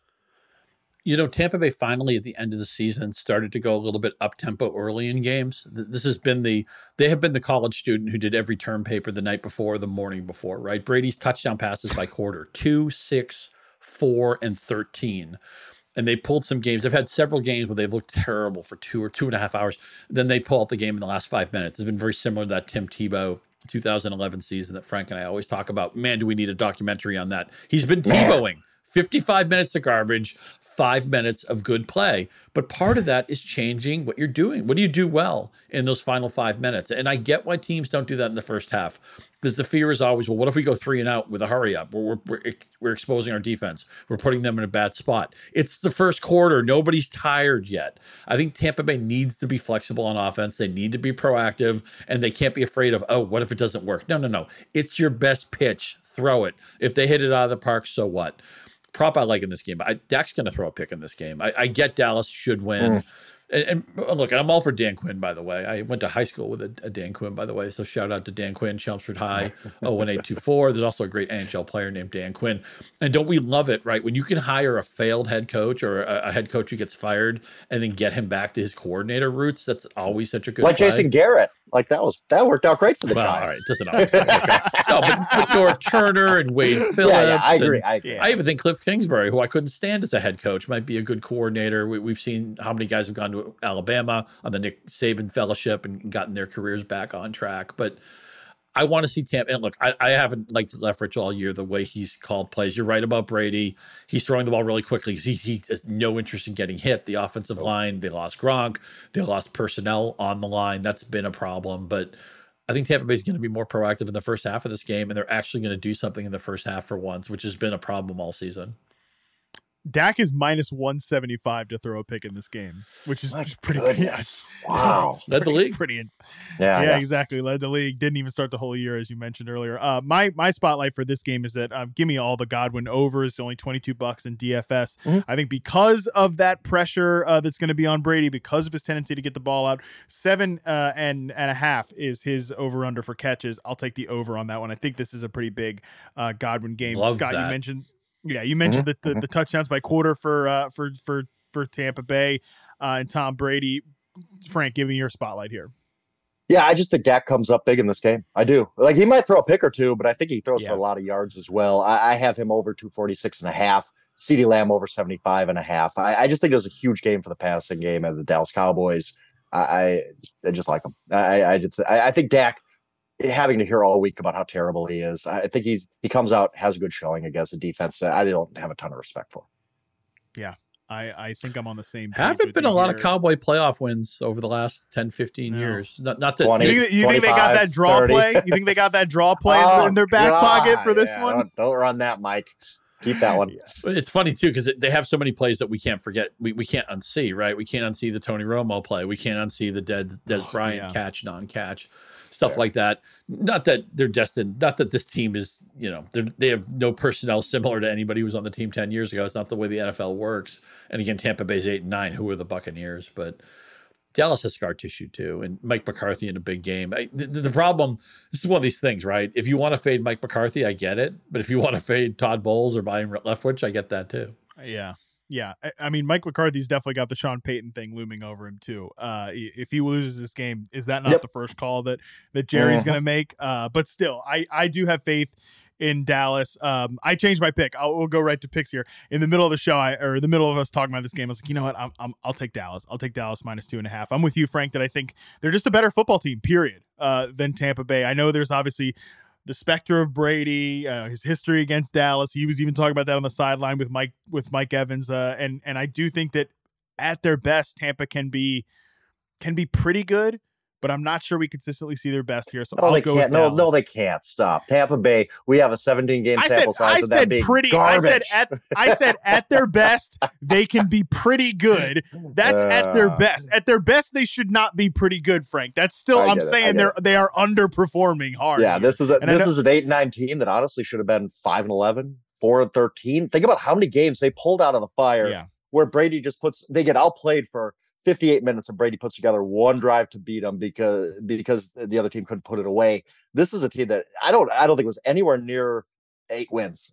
Tampa Bay finally at the end of the season started to go a little bit up tempo early in games. This has been they have been the college student who did every term paper the night before, the morning before, right? Brady's touchdown passes by quarter 2, 6, 4, and 13. And they pulled some games. They've had several games where they've looked terrible for 2 or 2.5 hours. Then they pull out the game in the last 5 minutes. It's been very similar to that Tim Tebow 2011 season that Frank and I always talk about. Man, do we need a documentary on that? He's been Tebowing. 55 minutes of garbage, 5 minutes of good play. But part of that is changing what you're doing. What do you do well in those final 5 minutes? And I get why teams don't do that in the first half, because the fear is always, well, what if we go 3 and out with a hurry up? We're exposing our defense. We're putting them in a bad spot. It's the first quarter. Nobody's tired yet. I think Tampa Bay needs to be flexible on offense. They need to be proactive, and they can't be afraid of, oh, what if it doesn't work? No. It's your best pitch. Throw it. If they hit it out of the park, so what? Prop I like in this game. Dak's going to throw a pick in this game. I get Dallas should win. And look, I'm all for Dan Quinn, by the way. I went to high school with a Dan Quinn, by the way. So shout out to Dan Quinn, Chelmsford High, 01824. There's also a great NHL player named Dan Quinn. And don't we love it, right? When you can hire a failed head coach or a head coach who gets fired and then get him back to his coordinator roots, that's always such a good play. Jason Garrett. Like that worked out great for the Giants. All right, it doesn't always work out. No, but North Turner and Wade Phillips. Yeah, I agree. I even think Cliff Kingsbury, who I couldn't stand as a head coach, might be a good coordinator. We've seen how many guys have gone to Alabama on the Nick Saban Fellowship and gotten their careers back on track. But I want to see Tampa. And look, I haven't liked Leftwich all year, the way he's called plays. You're right about Brady. He's throwing the ball really quickly. He has no interest in getting hit. The offensive line, they lost Gronk. They lost personnel on the line. That's been a problem. But I think Tampa Bay is going to be more proactive in the first half of this game, and they're actually going to do something in the first half for once, which has been a problem all season. Dak is minus 175 to throw a pick in this game, which is pretty good. Wow. Led the league. Yeah, exactly. Led the league. Didn't even start the whole year, as you mentioned earlier. My spotlight for this game is that give me all the Godwin overs, only $22 in DFS. I think because of that pressure that's going to be on Brady, because of his tendency to get the ball out, 7.5 is his over under for catches. I'll take the over on that one. I think this is a pretty big Godwin game. Love Scott, that. you mentioned the touchdowns by quarter for Tampa Bay and Tom Brady. Frank, give me your spotlight here. Yeah, I just think Dak comes up big in this game. I do. Like, he might throw a pick or two, but I think he throws for a lot of yards as well. I have him over 246.5. CeeDee Lamb over 75.5. I just think it was a huge game for the passing game of the Dallas Cowboys. I just like him. I think Dak, having to hear all week about how terrible he is, I think he comes out, has a good showing against a defense that I don't have a ton of respect for. Yeah, I think I'm on the same page. Haven't been a lot of Cowboy playoff wins over the last 10, 15 years. Not that 20, you think they got that draw 30. play? You think they got that draw play in their back pocket for this one? Don't run that, Mike. Keep that one. It's funny too, because they have so many plays that we can't forget. We can't unsee, right? We can't unsee the Tony Romo play. We can't unsee the Des Bryant catch, non-catch. Stuff like that. Not that they're destined. Not that this team is, they have no personnel similar to anybody who was on the team 10 years ago. It's not the way the NFL works. And again, Tampa Bay's 8-9. Who are the Buccaneers? But Dallas has scar tissue too. And Mike McCarthy in a big game. The problem, this is one of these things, right? If you want to fade Mike McCarthy, I get it. But if you want to fade Todd Bowles or Byron Leftwich, I get that too. Yeah. I mean, Mike McCarthy's definitely got the Sean Payton thing looming over him too. If he loses this game, is that not the first call that Jerry's going to make? But still, I do have faith in Dallas. I changed my pick. We'll go right to picks here. In the middle of the show, or the middle of us talking about this game, I was like, you know what? I'll take Dallas. I'll take Dallas minus 2.5. I'm with you, Frank, that I think they're just a better football team, period, than Tampa Bay. I know there's obviously the specter of Brady, his history against Dallas. He was even talking about that on the sideline with Mike Evans. And I do think that at their best, Tampa can be pretty good, but I'm not sure we consistently see their best here. So No, I'll they go can't. with Dallas. No, they can't. Stop. Tampa Bay. We have a 17-game sample size. I said pretty. Garbage. I said at their best, they can be pretty good. That's at their best. At their best, they should not be pretty good, Frank. That's still. I'm saying they are underperforming hard. Yeah, here. this is an 8-9 team that honestly should have been 5-11, 4-13. Think about how many games they pulled out of the fire where Brady just they get outplayed for 58 minutes and Brady puts together one drive to beat them because the other team couldn't put it away. This is a team that I don't think it was anywhere near 8 wins.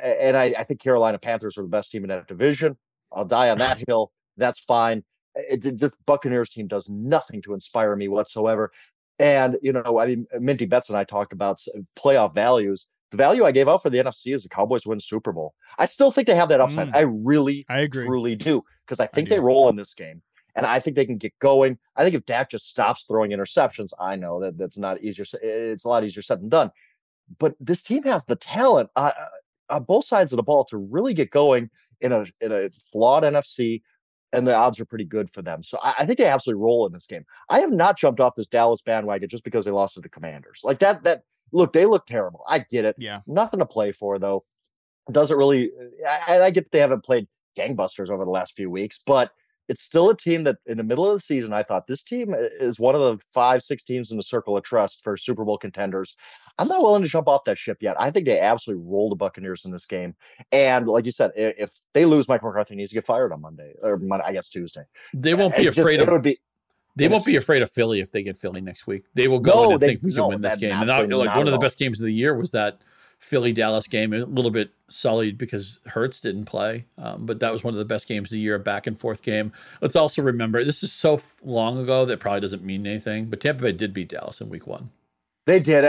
I think Carolina Panthers are the best team in that division. I'll die on that hill. That's fine. This Buccaneers team does nothing to inspire me whatsoever. And, Minty Betts and I talked about playoff values. The value I gave out for the NFC is the Cowboys win Super Bowl. I still think they have that upside. I agree. Truly do, because I think they roll in this game. And I think they can get going. I think if Dak just stops throwing interceptions, I know that's not easier. It's a lot easier said than done. But this team has the talent on both sides of the ball to really get going in a flawed NFC, and the odds are pretty good for them. So I think they absolutely roll in this game. I have not jumped off this Dallas bandwagon just because they lost to the Commanders. Like that. Look, they look terrible. I get it. Yeah. Nothing to play for, though. Doesn't really. I get that they haven't played gangbusters over the last few weeks, but it's still a team that in the middle of the season, I thought this team is one of the 5-6 teams in the circle of trust for Super Bowl contenders. I'm not willing to jump off that ship yet. I think they absolutely roll the Buccaneers in this game. And like you said, if they lose, Mike McCarthy needs to get fired on Monday, or I guess Tuesday. They won't be afraid of They won't be afraid of Philly if they get Philly next week. They will go and think we can win this game. And one of the best games of the year was that Philly-Dallas game, a little bit sullied because Hurts didn't play. But that was one of the best games of the year, a back-and-forth game. Let's also remember, this is so long ago that probably doesn't mean anything, but Tampa Bay did beat Dallas in week 1. They did.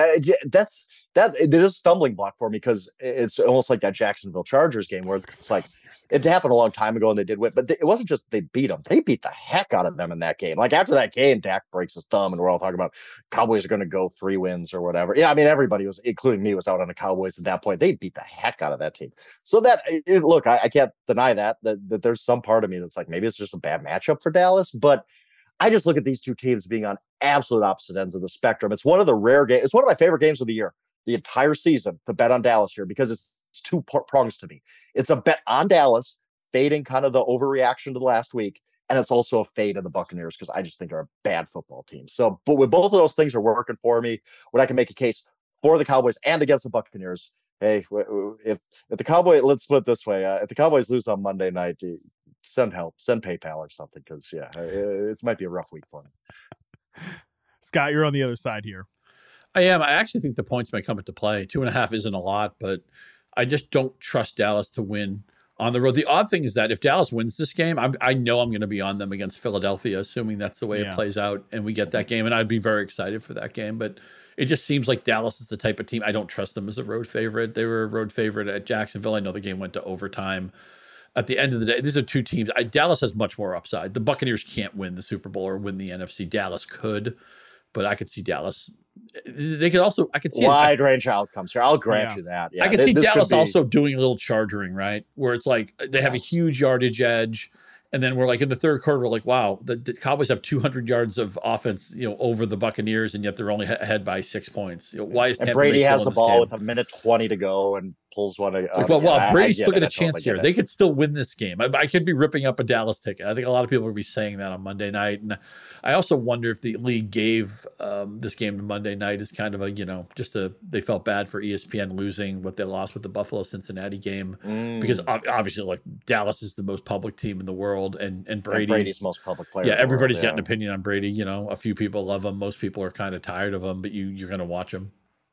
It is a stumbling block for me because it's almost like that Jacksonville Chargers game where it's like, it happened a long time ago and they did win, but it wasn't just they beat them. They beat the heck out of them in that game. Like after that game, Dak breaks his thumb and we're all talking about Cowboys are going to go 3 wins or whatever. Yeah, I mean, everybody was, including me, was out on the Cowboys at that point. They beat the heck out of that team. So look, I can't deny that there's some part of me that's like, maybe it's just a bad matchup for Dallas, but I just look at these two teams being on absolute opposite ends of the spectrum. It's one of the rare games. It's one of my favorite games of the year, the entire season, to bet on Dallas here because it's 2 prongs to me. It's a bet on Dallas, fading kind of the overreaction to the last week, and it's also a fade of the Buccaneers because I just think they're a bad football team. So, but with both of those things are working for me, when I can make a case for the Cowboys and against the Buccaneers, hey, if the Cowboys, let's put it this way, if the Cowboys lose on Monday night, send help, send PayPal or something, because it might be a rough week for me. Scott, you're on the other side here. I am. I actually think the points may come into play. 2.5 isn't a lot, but I just don't trust Dallas to win on the road. The odd thing is that if Dallas wins this game, I know I'm going to be on them against Philadelphia, assuming that's the way it plays out and we get that game. And I'd be very excited for that game. But it just seems like Dallas is the type of team, I don't trust them as a road favorite. They were a road favorite at Jacksonville. I know the game went to overtime. At the end of the day, these are two teams. Dallas has much more upside. The Buccaneers can't win the Super Bowl or win the NFC. Dallas could, but I could see Dallas. They could also, I could see wide range outcomes here. I'll grant you that. Yeah, I can see Dallas also doing a little charging, right? Where it's like they have a huge yardage edge. And then we're like in the third quarter, we're like, wow, the Cowboys have 200 yards of offense, over the Buccaneers, and yet they're only ahead by 6 points. Why is Tampa Brady Bay has the ball game? with 1:20 to go and pulls one? Brady's still got a chance here. They could still win this game. I could be ripping up a Dallas ticket. I think a lot of people would be saying that on Monday night. And I also wonder if the league gave this game to Monday night as kind of a, they felt bad for ESPN losing what they lost with the Buffalo-Cincinnati game. Because obviously, like, Dallas is the most public team in the world. And Brady's most public player. Yeah, everybody's got an opinion on Brady. A few people love him. Most people are kind of tired of him, but you're going to watch him.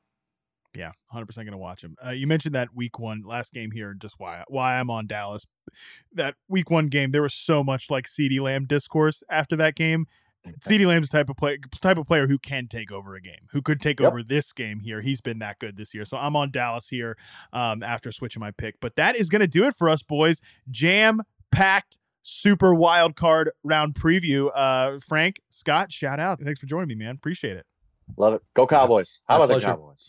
Yeah, 100% going to watch him. You mentioned that week 1 last game here, just why I'm on Dallas. That week 1 game, there was so much like CeeDee Lamb discourse after that game. CeeDee Lamb's the type of player who can take over a game, who could take over this game here. He's been that good this year. So I'm on Dallas here after switching my pick. But that is going to do it for us, boys. Jam-packed super wild card round preview. Frank, Scott, shout out. Thanks for joining me, man. Appreciate it. Love it. Go Cowboys. How about the Cowboys?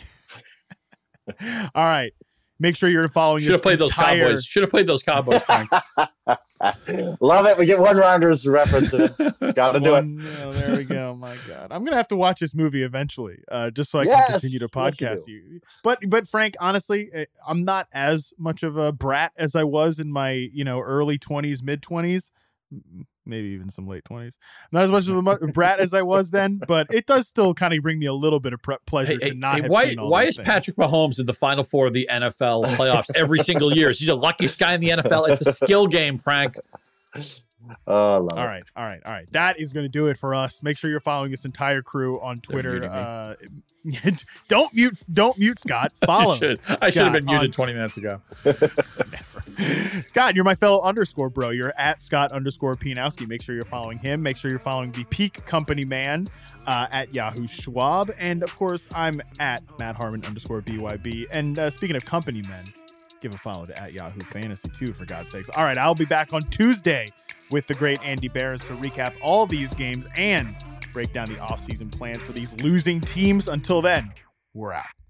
All right. Make sure you're following. Should have played those Cowboys. Should have played those Cowboys, Frank. Love it. We get one rounders reference. Gotta do it. There we go. My God, I'm gonna have to watch this movie eventually, just so I can continue to podcast you. But Frank, honestly, I'm not as much of a brat as I was in my early 20s, mid 20s. Maybe even some late 20s. Not as much of a brat as I was then, but it does still kind of bring me a little bit of pleasure to not have seen all why those is things. Patrick Mahomes in the Final Four of the NFL playoffs every single year? He's the luckiest guy in the NFL. It's a skill game, Frank. All right. That is going to do it for us. Make sure you're following this entire crew on Twitter. Don't mute Scott. Follow. I should have been muted 20 minutes ago. Scott, you're my fellow underscore bro. You're at Scott_Pianowski. Make sure you're following him. Make sure you're following the Peak Company Man at Yahoo Schwab. And of course, I'm at Matt Harmon _BYB. And speaking of company men, give a follow to at Yahoo Fantasy too, for God's sakes. All right, I'll be back on Tuesday with the great Andy Behrens to recap all these games and break down the offseason plans for these losing teams. Until then, we're out.